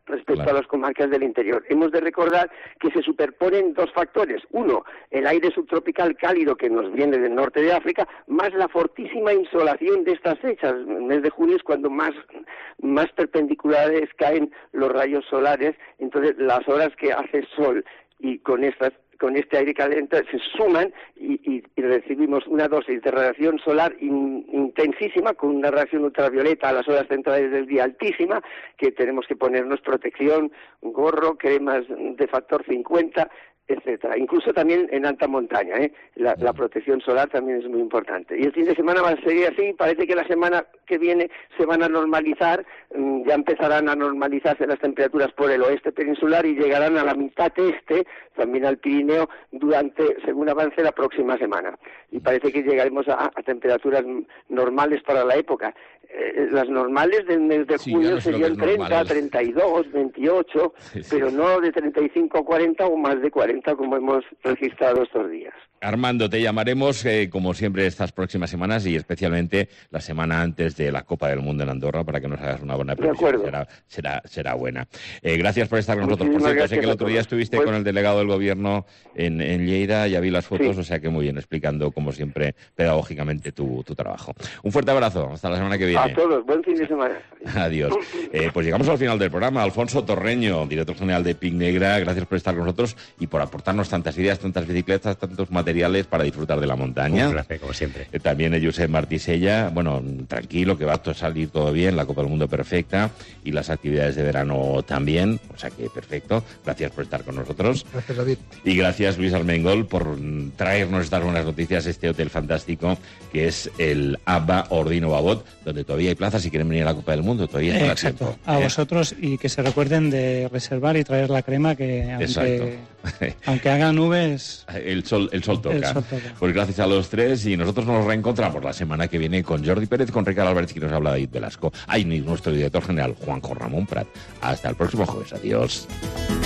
respecto Claro. a las comarcas del interior. Hemos de recordar que se superponen dos factores. Uno, el aire subtropical cálido que nos viene del norte de África, más la fortísima insolación de estas fechas. El mes de junio es cuando más, más perpendiculares caen los rayos solares, entonces las horas que hace sol y con estas con este aire caliente se suman y, y, y recibimos una dosis de radiación solar in, intensísima, con una radiación ultravioleta a las horas centrales del día altísima, que tenemos que ponernos protección, gorro, cremas de factor cincuenta, etcétera. Incluso también en alta montaña, ¿eh? La, la protección solar también es muy importante. Y el fin de semana va a seguir así. Parece que la semana que viene se van a normalizar, ya empezarán a normalizarse las temperaturas por el oeste peninsular y llegarán a la mitad este, también al Pirineo, durante, según avance la próxima semana. Y parece que llegaremos a, a temperaturas normales para la época. Eh, las normales del mes de Sí, junio ya no sé lo que serían es treinta, normal. treinta y dos, veintiocho, Sí, sí. pero no de treinta y cinco a cuarenta o más de cuarenta como hemos registrado estos días. Armando, te llamaremos, eh, como siempre, estas próximas semanas y especialmente la semana antes de la Copa del Mundo en Andorra para que nos hagas una buena previsión. acuerdo. Será, será, será buena. Eh, gracias por estar con nosotros. Por Muchísimas cierto, sé gracias que el a otro día todos. estuviste Pues- con el delegado del gobierno en, en Lleida, ya vi las fotos, Sí. o sea que muy bien, explicando, como siempre, pedagógicamente tu, tu trabajo. Un fuerte abrazo, hasta la semana que viene. A todos, buen fin de semana. Adiós. Eh, pues llegamos al final del programa. Alfonso Torreño, director general de Pic Negra, gracias por estar con nosotros y por aportarnos tantas ideas, tantas bicicletas, tantos materiales para disfrutar de la montaña. Un placer, como siempre. Eh, también eh, Josep Martisella, bueno, tranquilo, que va a salir todo bien, la Copa del Mundo perfecta y las actividades de verano también, o sea que perfecto. Gracias por estar con nosotros. Gracias, David. Y gracias, Luis Armengol, por mm, traernos estas buenas noticias, este hotel fantástico que es el Abba Ordino Babot, donde todavía hay plazas si quieren venir a la Copa del Mundo, todavía está Eh, a exacto, tiempo. a ¿eh? vosotros, y que se recuerden de reservar y traer la crema, que aunque, Exacto. aunque haga nubes, El sol, el sol toca. el sol toca. Pues gracias a los tres y nosotros nos reencontramos la semana que viene con Jordi Pérez, con Ricardo Álvarez y nos habla David Velasco. Hay nuestro director general, Juanjo Ramón Prat. Hasta el próximo jueves. Adiós.